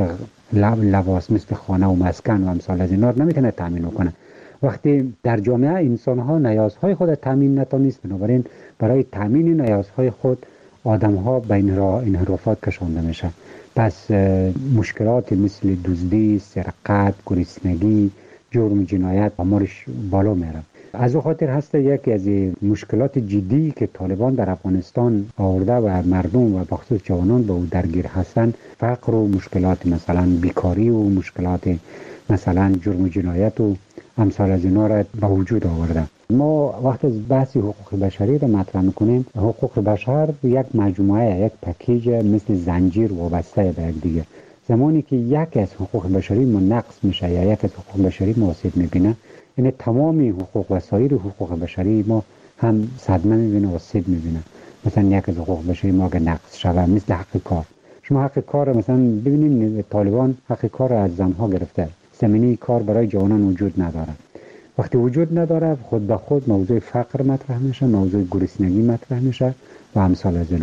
H: لباس، مثل خانه و مسکن و امثال از اینا نمیتونه تامین کنه. وقتی در جامعه انسان ها نیازهای خود تامین نتونست، بنابراین برای تامین نیازهای خود آدم ها به انحرافات کشانده میشه. پس مشکلات مثل دزدی، سرقت، گرسنگی، جرم و جنایت آمارش بالا میره. از او خاطر هست یکی از مشکلات جدی که طالبان در افغانستان آورده و مردم و بخصوص جوانان به او درگیر هستند، فقر و مشکلات مثلا بیکاری و مشکلات مثلا جرم و جنایت و امثال از اینا را به وجود آورده. ما وقت از بحث حقوق بشری را مطرح میکنیم، حقوق بشر یک مجموعه، یک پکیج مثل زنجیر وابسته به یک دیگه. زمانی که یک از حقوق بشری ما نقص میشه یا یک از حقوق بشری ما آسیب میبینه، یعنی تمامی حقوق و سایر حقوق بشری ما هم صدمه میبینه و آسیب میبینه. مثلا یک از حقوق بشری ما اگه نقص شود، مثل حق کار. شما حق کار مثلا ببینید طالبان حق کار از زنها گرفته، زمینه کار برای جوانان وجود نداره. وقتی وجود نداره خود به خود موضوع فقر مطرح میشه، موضوع گرسنگی مطرح میشه و امثال از اینا.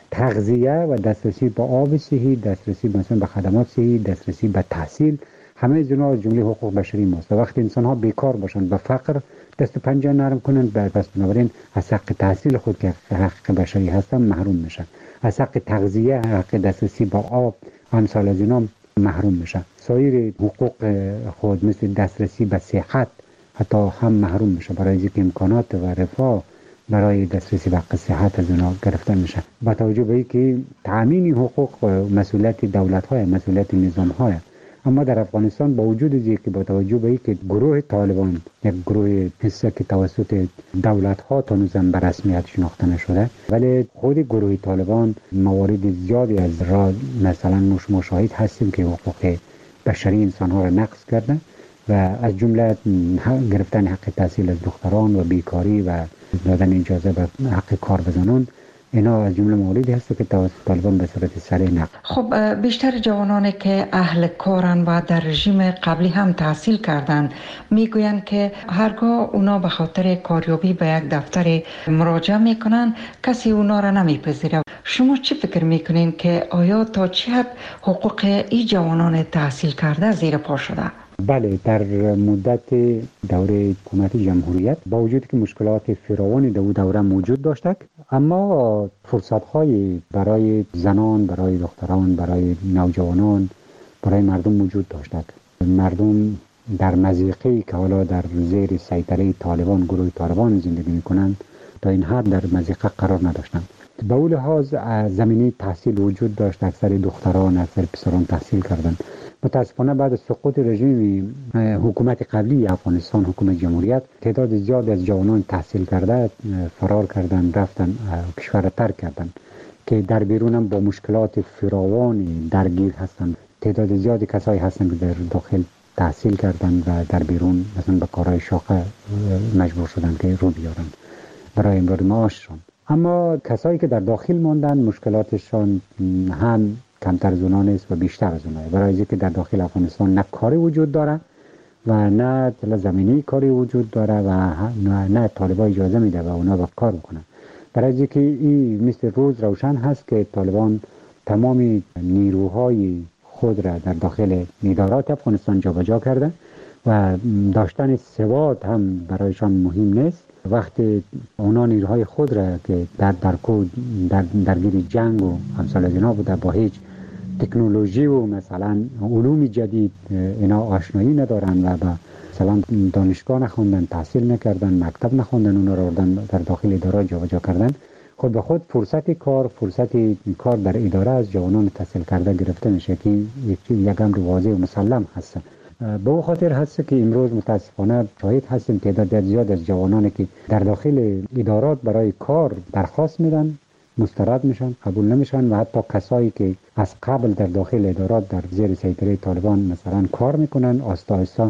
H: تغذیه و دسترسی به آب صحی، دسترسی مثلا به خدمات صحی، دسترسی به تحصیل، همه از اینا از جمله حقوق بشری ماست. وقتی انسان ها بیکار باشن، به فقر دست و پنجه نرم کنن، پس بنابراین از حق تحصیل خود که حق بشری هستن محروم میشن. از حق تغذیه، حق دسترسی به آب و امثال از اینا محروم میشن. سایر حقوق خود مثل دسترسی به صحت حتی هم محروم میشه، برای اینکه امکانات و رفاه برای دسترسی به صحت از اونا گرفته میشه. با توجه به اینکه تامین حقوق مسئولیت دولت های، مسئولیت نظام های، اما در افغانستان با وجود از اینکه با توجه به اینکه گروه طالبان یک گروه حسه که توسط دولت ها تا نوزم به رسمیت شناخته نشده، ولی خود گروه طالبان موارد زیادی از را مثلا مشاهد هستیم که حقوق بشری انسان ها را نقض کرده و از جمله گرفتن حق تحصیل از دختران و بیکاری و دادن اجازه به حق کار به زنان، اینا از جمله مواردی هست که توسط طالبان به صورت سریع نقض.
G: خب بیشتر جوانانی که اهل کارن و در رژیم قبلی هم تحصیل کردن میگویند که هرگاه اونا به خاطر کاریابی به یک دفتر مراجعه میکنن کسی اونا را نمیپذیره. شما چی فکر میکنین که آیا تا چه حد حقوق این جوانان تحصیل کرده زیر پا شده؟
H: بله، در مدت دوره حکومت جمهوریت با وجود که مشکلات فراوانی در دوره موجود داشتند، اما فرصت‌های برای زنان، برای دختران، برای نوجوانان، برای مردم موجود داشتند. مردم در مضیقه‌ای که حالا در زیر سیطره طالبان، گروه طالبان زندگی می‌کنند، تا این حد در مضیقه قرار نداشتند. به اون لحاظ زمینه تحصیل وجود داشت، اکثر دختران، اکثر پسران تحصیل کردند. متاسفانه بعد از سقوط رژیم حکومت قبلی افغانستان، حکومت جمهوریت، تعداد زیادی از جوانان تحصیل کرده فرار کردن، رفتن کشور ترک کردن که در بیرون هم با مشکلات فراوانی درگیر هستند. تعداد زیادی کسایی هستند که در داخل تحصیل کردن و در بیرون مثلا به کارهای شاقه مجبور شدن که رو بیارن برای امرار معاششان. اما کسایی که در داخل ماندن مشکلاتشان هم کمتر از اونها نیست و بیشتر از اونها، برای اینکه در داخل افغانستان نه کاری وجود داره و نه زمینی کاری وجود داره و نه, نه طالبان اجازه میده و اونا با کار بکنن. برای اینکه این مثل روز روشن هست که طالبان تمامی نیروهای خود را در داخل ادارات افغانستان جابجا کرده و داشتن سواد هم برایشان مهم نیست. وقتی اونا نیروهای خود را که در درکو در درگیر جنگ و امثال از اینا بوده، با هیچ تکنولوژی و مثلا علوم جدید اینا آشنایی ندارن و با مثلا دانشگاه نخوندن، تحصیل نکردن، مکتب نخوندن، اونا رو آوردن در داخل اداره جابجا کردن. خود به خود فرصت کار فرصت کار در اداره از جوانان تحصیل کرده گرفته میشه که یک یک امر واضح و مسلم هست. به او خاطر هست که امروز متاسفانه شاهد هستیم تعداد زیاد از جوانانی که در داخل ادارات برای کار درخواست میدن، مسترد میشن، قبول نمیشن و حتی کسایی که از قبل در داخل ادارات در زیر سیطره طالبان مثلا کار میکنن، آستا آستا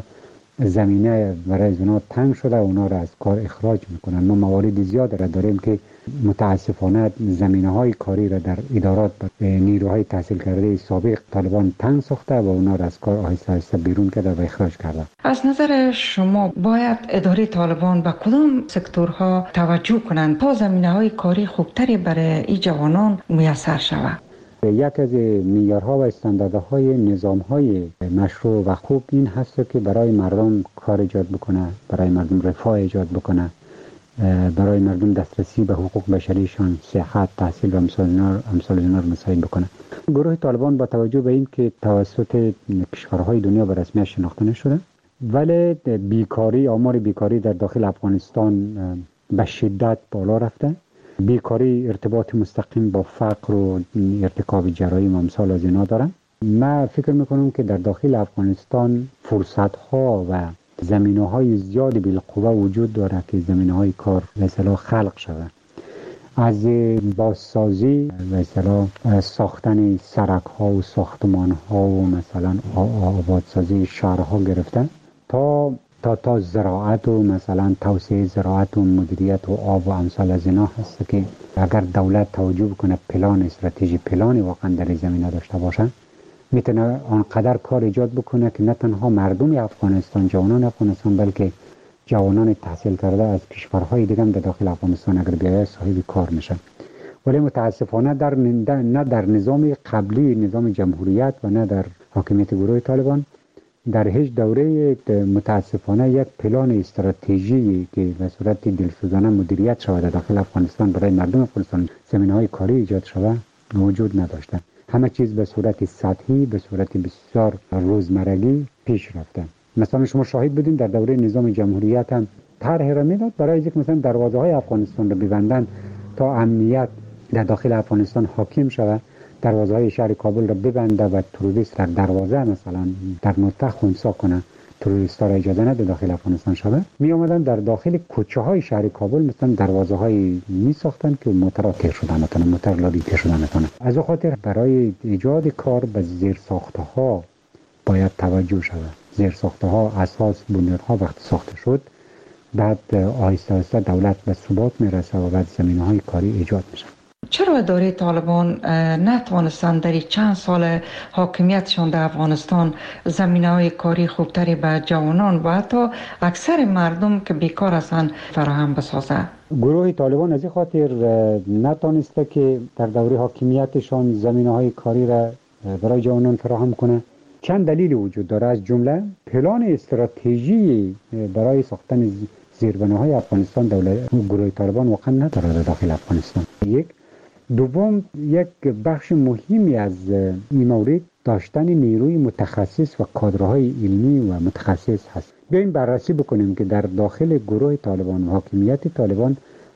H: زمینه برای اونا تنگ شده و اونا را از کار اخراج میکنن. ما موارد زیاد را داریم که متاسفانه زمینه های کاری را در ادارات نیروهای تحصیل کرده سابق طالبان تنگ ساخته و اونا را از کار آهسته آهسته بیرون کرده و اخراج کرده.
G: از نظر شما باید اداره طالبان به کدام سکتورها توجه کنند تا زمینه های کاری خوبتری برای این جوانان میسر شود؟
H: یک از معیارها و استانداردهای نظامهای مشروع و خوب این هست که برای مردم کار ایجاد بکنه، برای مردم رفاه ایجاد بکنه، برای مردم دسترسی به حقوق بشریشان، صحت، تحصیل و امثال اینا رو مساعد بکنه. گروه طالبان با توجه به این که توسط کشورهای دنیا به رسمیت شناخته نشده ولی بیکاری، آمار بیکاری در داخل افغانستان به شدت بالا رفته، بیکاری ارتباط مستقیم با فقر و ارتکاب جرایم و امثال از اینا دارن. من فکر میکنم که در داخل افغانستان فرصت ها و زمینه های زیادی بالقوه وجود داره که زمینه های کار به اصطلاح خلق شده، از بازسازی به اصطلاح ساختن سرک ها و ساختمان ها و مثلا آبادسازی شهرها گرفتن تا تا تا زراعت و مثلا توسعه زراعت و مدیریت و آب و امثال از اینا هست که اگر دولت توجه کنه پلان استراتژی پلان واقعا در زمینه داشته باشه میتونه آنقدر کار ایجاد بکنه که نه تنها مردم افغانستان، جوانان افغانستان، بلکه جوانان تحصیل کرده از کشورهای دیگه هم در داخل افغانستان اگر بیاید صاحب کار میشن. ولی متاسفانه در نه در نظام قبلی، نظام جمهوریت و نه در حاکمیت گروه طالبان در هیچ دوره متاسفانه یک پلان استراتژی که به صورت دلسوزانه مدیریت شود در داخل افغانستان برای مردم افغانستان زمینه‌های کاری ایجاد شود موجود نداشته. همه چیز به صورت سطحی، به صورت بسیار روزمرگی پیش رفته. مثلا شما شاهد بودین در دوره نظام جمهوریت هم طرح را میداد برای اینکه مثلا دروازه های افغانستان رو ببندن تا امنیت در داخل افغانستان حاکم شود، دروازه های شهر کابل را ببنده و تروریست در دروازه مثلا در نقطه خنثی کنه، تروریست ها را اجازه نده داخل افغانستان شود. می آمدن در داخل کوچه های شهر کابل مثلا دروازه های می ساختن که موتر تیر شدن نتونه، موتر لادی تیر شدن نتونه. از او خاطر برای ایجاد کار به زیر ساخته ها باید توجه شود. زیر ساخته ها، اساس، بنیادها وقت ساخته شد بعد آهسته آهسته دولت به ثبات میرسه و بعد زمینه های کاری ایجاد میشه.
G: چرا اداره طالبان نتوانستند در چند سال حاکمیتشان در افغانستان زمینه‌های کاری خوبتری به جوانان و حتی اکثر مردم که بیکار هستند فراهم بسازه؟
H: گروه طالبان از این خاطر نتوانسته که در دوره حاکمیتشان زمینه‌های کاری را برای جوانان فراهم کنه. چند دلیل وجود داره، از جمله پلان استراتژی برای ساختن زیربناهای افغانستان دولت گروه طالبان واقعا نداره در داخل افغانستان. یک دوم، یک بخش مهمی از این مورد داشتن نیروی متخصص و کادرهای علمی و متخصص هست. بیاییم بررسی بکنیم که در داخل گروه طالبان و حاکمیت طالبان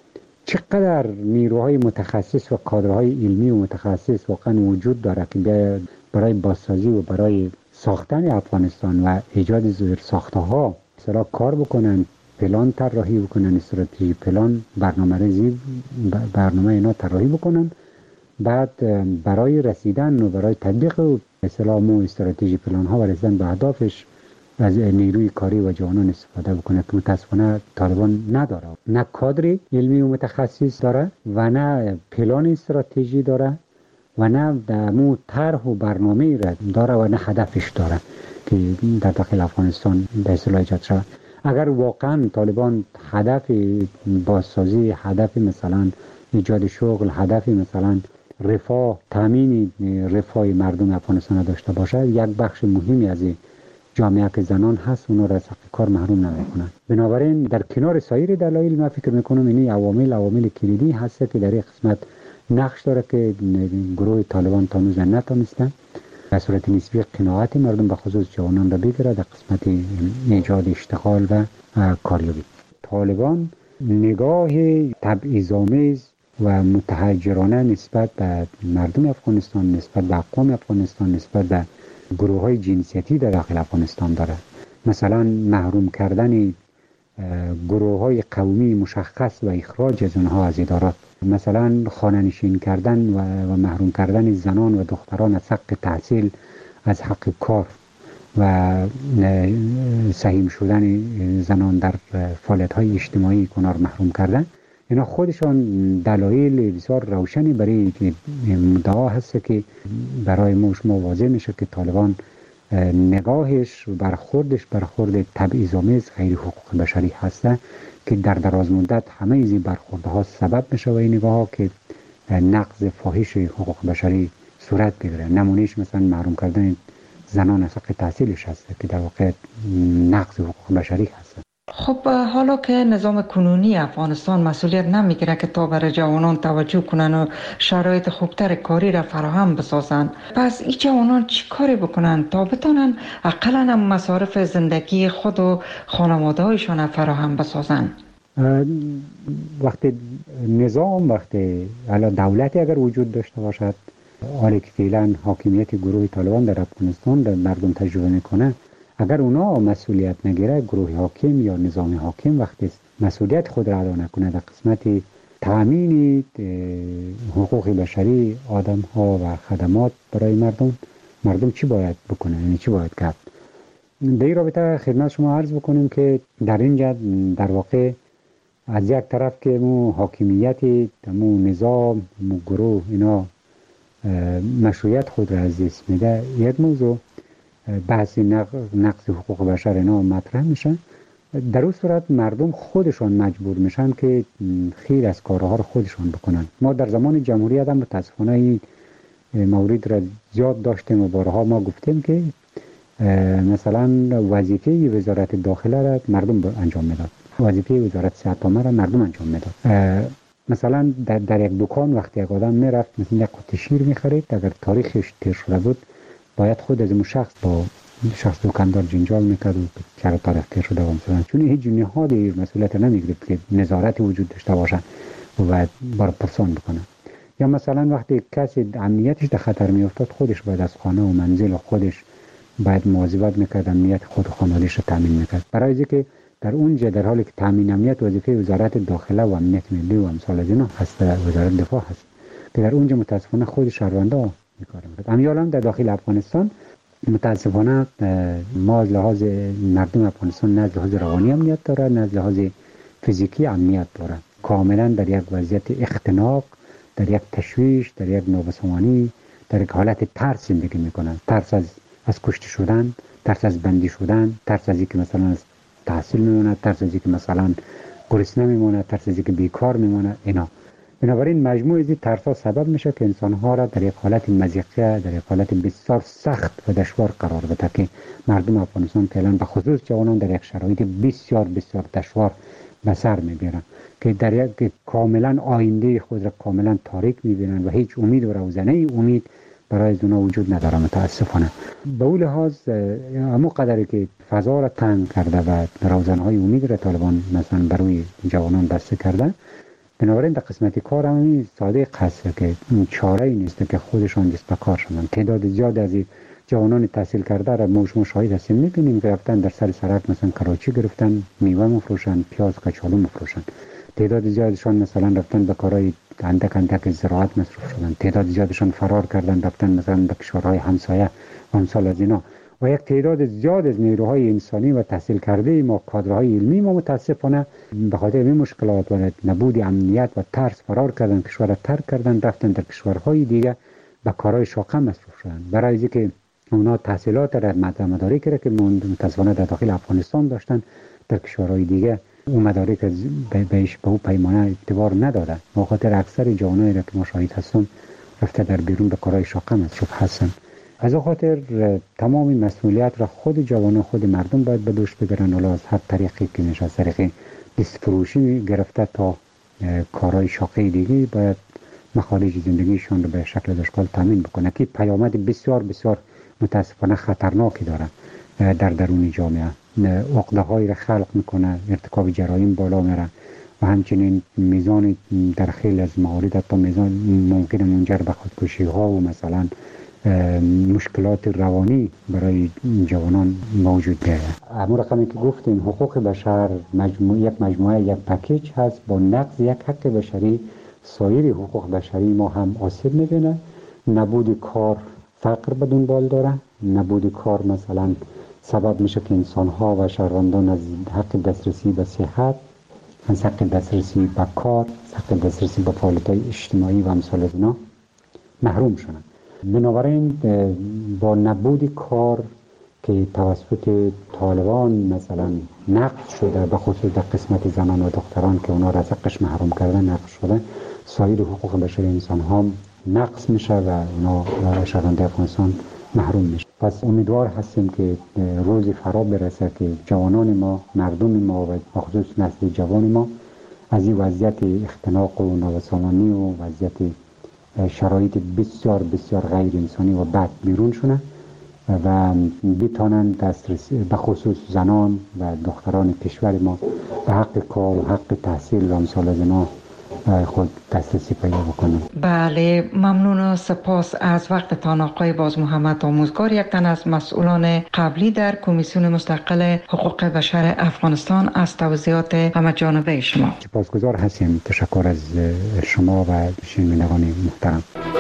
H: چقدر نیروهای متخصص و کادرهای علمی و متخصص واقعا وجود داره که برای بازسازی و برای ساختن افغانستان و ایجاد زیر ساخته ها مثلا کار بکنن، پلان طراحی بکنن، استراتژی پلان، برنامه ریزی برنامه اینا طراحی بکنن، بعد برای رسیدن و برای تطبیق اسلام و استراتژی پلان ها و رسیدن به اهدافش از نیروی کاری و جوانان استفاده بکنه که متاسفانه طالبان نداره. نه کادر علمی و متخصص داره و نه پلان استراتژی داره و نه دمو طرح و برنامه را داره و نه هدفش داره که در داخل افغانستان به اصطلاح ایجاد شود. اگر واقعا طالبان هدف بازسازی، هدف مثلا ایجاد شغل، هدف مثلا رفاه، تامین رفاه مردم افغانستان داشته باشه، یک بخش مهمی از جامعه که زنان هست اونا را از حق کار محروم نمیکنن. بنابراین در کنار سایر دلایل من فکر میکنم اینی عوامل عوامل کلیدی هست که در این قسمت نقش داره که گروه طالبان تا هنوز نتونسته به صورت نسبی قناعت مردم به خصوص جوانان را بگیره در قسمت ایجاد اشتغال و کاریابی. طالبان نگاه تبعیض‌آمیز و متحجرانه نسبت به مردم افغانستان، نسبت به اقوام افغانستان، نسبت به گروه های جنسیتی در داخل افغانستان داره. مثلا محروم کردن گروه های قومی مشخص و اخراج از اونها از ادارات، مثلا خانه نشین کردن و محروم کردن زنان و دختران از حق تحصیل، از حق کار و سهیم شدن زنان در فعالیت های اجتماعی کنار محروم کردن. اینا خودشان دلایل بسیار روشنی برای مدعا هست که برای ما شما واضح میشه که طالبان نگاهش برخوردش برخورد تبعیض‌آمیز غیر حقوق بشری هسته که در دراز مدت همه این برخوردها سبب میشه و این نگاه ها که نقض فاحش حقوق بشری صورت بگیره. نمونهش مثلا محروم کردن زنان از حق تحصیلش هست که در واقع نقض حقوق بشری هست.
G: خب حالا که نظام کنونی افغانستان مسئولیت نمیگیره که تا برای جوانان توجه کنن و شرایط خوبتر کاری را فراهم بسازن، پس این جوانان چی کاری بکنن تا بتونن اقلا هم مصارف زندگی خود و خانواده هایشان فراهم بسازن؟
H: وقتی نظام، وقتی حالا دولتی اگر وجود داشته باشد، حالی که فعلا حاکمیت گروه طالبان در افغانستان در مردم تجربه میکنه، اگر اونا مسئولیت نگیره، گروه حاکم یا نظام حاکم وقتی مسئولیت خود را ادا نکنه در قسمت تامین حقوق بشری آدم ها و خدمات برای مردم، مردم چی باید بکنه؟ یعنی چی باید کرد؟ در این رابطه خدمت شما عرض بکنیم که در اینجا در واقع از یک طرف که مو حاکمیت مو نظام مو گروه اینا مشروعیت خود را از دست میده، یک موضوع بحث نقض حقوق بشر اینا مطرح میشن. در اون صورت مردم خودشان مجبور میشن که خیر از کارها رو خودشان بکنن. ما در زمان جمهوریت هم متاسفانه این مورد را زیاد داشتیم و بارها ما گفتیم که مثلا وظیفه وزارت داخله را مردم انجام میداد، وظیفه وزارت صحت عامه را مردم انجام میداد. مثلا در, در یک دکان وقتی یک آدم میرفت مثلا یک قطعه شیر میخرید، اگر تاریخش تیر شده بود باید خود از اون شخص با شخص دکاندار جنجال میکرد و چرا تاریخ تیر شده و مثلا، چون هیچ نهادی مسئولیت نمیگیره که نظارت وجود داشته باشه و باید بار پرسان بکنه. یا مثلا وقتی کسی امنیتش در خطر میافتاد، خودش باید از خانه و منزل و خودش باید مواظبت میکرد، امنیت خود و خانواده‌اش رو تامین میکرد. برای اینکه در اونجا در حالی که تامین امنیت وظیفه وزارت داخله و امنیت ملی و امثال از اینا هست، وزارت دفاع هست که در اونجا متاسفانه خود شهروندا میکاره میکرد. امیال هم در داخل افغانستان متاسفانه ما از لحاظ مردم افغانستان نه از لحاظ روانی امنیت داره، نه از لحاظ فیزیکی امنیت داره. کاملا در یک وضعیت اختناق، در یک تشویش، در یک نابسامانی، در یک حالت ترس زندگی میکنن. ترس از از کشته شدن، ترس از بندی شدن، ترس از اینکه مثلا از تحصیل میمونه، ترس از اینکه مثلا گرسنه میمونه، ترس از اینکه بیکار میمونه. اینا بنابراین مجموع از این ترس‌ها سبب میشه که انسان‌ها را در یک حالت مضیقه، در یک حالت بسیار سخت و دشوار قرار بده که مردم افغانستان فعلا به خصوص جوانان در یک شرایط بسیار بسیار دشوار به سر میبرن که در یک کاملا آینده خود را کاملا تاریک میبینن و هیچ امید و روزنه امید برای اونا وجود نداره متاسفانه. به اون لحاظ همون قدری که فضا را تنگ کرده و روزنهای امید را طالبان مثلا برای جوانان بسته کرده، بنابراین در قسمت کار هم ساده هست که چاره ای نیست که خودشان دست به کار شدن. تعداد زیاد از جوانان تحصیل کرده را ما شما شاهد هستیم، میبینیم که رفتن در سر سرک مثلا کراچی گرفتن، میوه مفروشن، پیاز کچالو مفروشن. تعداد زیادشان مثلا رفتن به کارهای اندک اندک زراعت مصروف شدن. تعداد زیادشان فرار کردن رفتن مثلا به کشورهای همسایه و امثال از اینا. و یک تعداد زیاد از نیروهای انسانی و تحصیل کرده ما، کادرهای علمی ما متاسفانه به خاطر این مشکلات و نبود امنیت و ترس فرار کردن، کشور را ترک کردن، رفتن در کشورهای دیگه به کارهای شاقه مصروف شدن. برای اینکه اونا تحصیلات را مدارکی را که متاسفانه در داخل افغانستان داشتن در کشورهای دیگه اون مدارک بهش به اون پیمانه اعتبار ندادن. به خاطر اکثر جوانایی را که مشاهد هستم رفته در بیرون به کارهای شاقه مصروف هستن. از خاطر تمام مسئولیت را خود جوانان خود مردم باید به دوش بگیرن، حالا از هر طریقی که میشه، از طریق دست فروشی گرفته تا کارهای شاقه دیگه باید مخارج زندگیشان رو به شکل اشکال تامین بکنه که پیامد بسیار بسیار متاسفانه خطرناکی داره در درون جامعه. عقده های را خلق میکنه، ارتکاب جرایم بالا میره و همچنین میزان در خیلی از موارد تا میزان ممکن منجر به خودکشی ها و مثلا مشکلات روانی برای جوانان موجود ده. اما رقمی که گفتیم حقوق بشر مجموع یک مجموعه یک پکیج هست. با نقض یک حق بشری سایر حقوق بشری ما هم آسیب میبینه. نبود کار فقر به دنبال داره. نبود کار مثلا سبب میشه که انسان ها و شهروندان از حق دسترسی به صحت، از حق دسترسی به کار، حق دسترسی به فعالیت های اجتماعی و امثال از اینا محروم شدن. بنابراین با نبود کار که توسط طالبان مثلا نقض شده، به خصوص در قسمت زنان و دختران که اونا را از حقش محروم کردن نقض شده، سایر حقوق بشری انسان ها نقض میشه و اونا شهروندان افغانستان محروم میشه. پس امیدوار هستیم که روزی فرا برسه که جوانان ما، مردم ما و بخصوص نسل جوان ما از این وضعیت اختناق و نابسامانی و وضعیت شرایط بسیار بسیار غیر انسانی و بد بیرون شونه و بتانن دسترسی به خصوص زنان و دختران کشور ما به حق کار و حق تحصیل و امثال از اینا خود دسترسی پیدا بکنم.
G: بله، ممنون و سپاس از وقتتان آقای باز محمد آموزگار، یک تن از مسئولان قبلی در کمیسیون مستقل حقوق بشر افغانستان، از توضیحات همه جانبه شما.
H: سپاسگزار هستیم. تشکر از شما و شنوندگان محترم.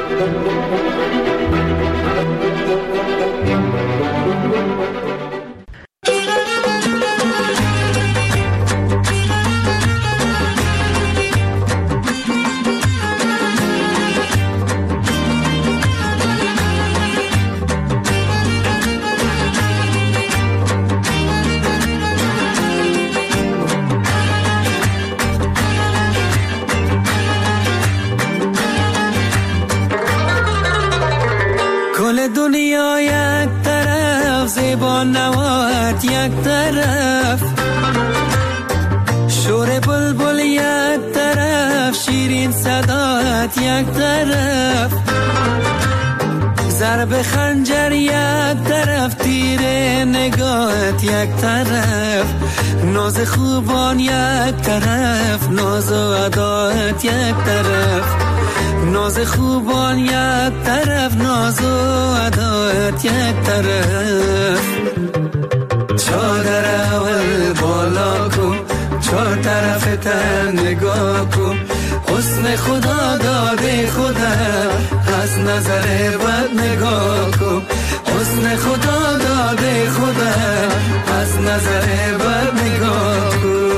I: دنیا یک طرف، زیبا نوات یک طرف، شور بلبل یک طرف، شیرین صدات یک طرف، ضرب خنجر یک طرف، تیر نگاهت یک طرف، ناز خوبان یک طرف، ناز و ادایت یک طرف، ناز خوبان یک طرف، ناز و ادایت یک طرف. چادر اول بالا کن، چهار طرف تن نگاه کن، حسن خدا داده خدا، از نظر بد نگاه کن، حسن خدا داده خدا، از نظر بد نگاه کن.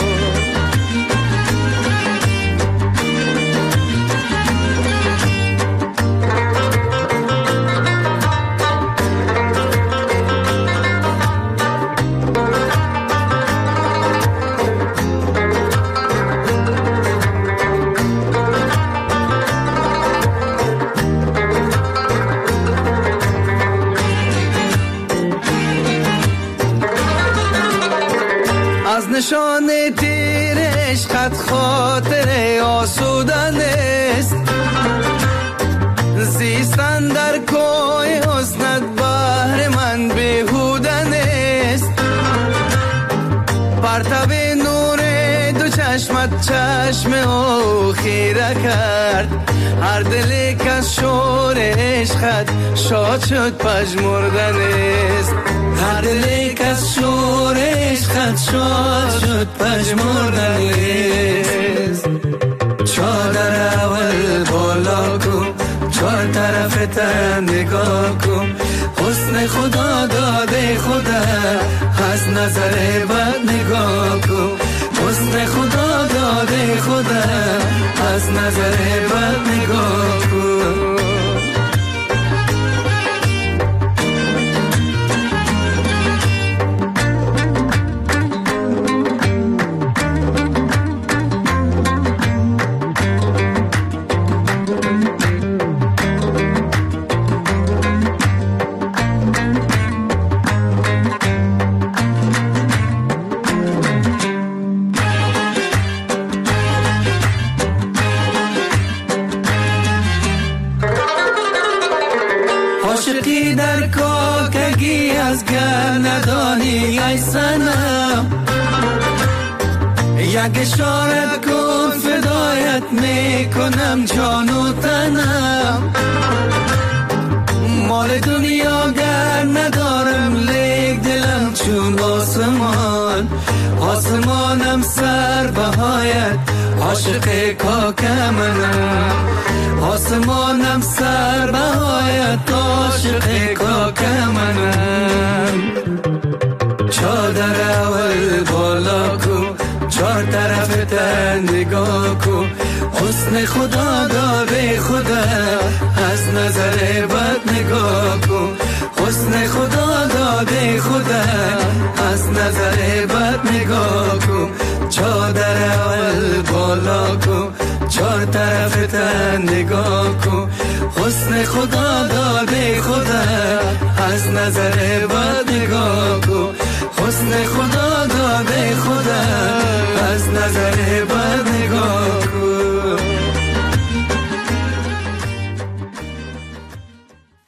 I: نشان تیر عشقت خاطر آسودن است، زیستن در کوی حسنت بهر من بیهودن است، پرتاب نور دو چشمت چشم او خیره کرد، هر دلی که از شور عشقت شاد شد پژمردن است، هر دلی که از شور عشقت شاد شد پژمردن است. چادر اول بالا کن، چهار طرف تن نگاه کن، حسن خدا داده خدا، از نظر بد نگاه کن، حسن خدا داده خدا، از نظر بد نگاه کن. عاشقی در کاکگی از گر ندانی ای سنم یک اشارت کن فدایت میکنم جان و تنم مال دنیا گر ندارم لیک دلم چون آسمان آسمانم سر بهایت عاشق کاک منم آسمانم سر بهایت عاشق کاک منم چادر اول بالا کو چار طرف تن نگاه کو حسن خدا داده خدا از نظر بد نگاه کو حسن خدا داده خدا از نظر بد نگاه کو چادر اول بالا کو چار طرف تن نگاه کو حسن خدا داده خدا از نظر بد نگاه کو حسن خدا داده خدا از نظر بد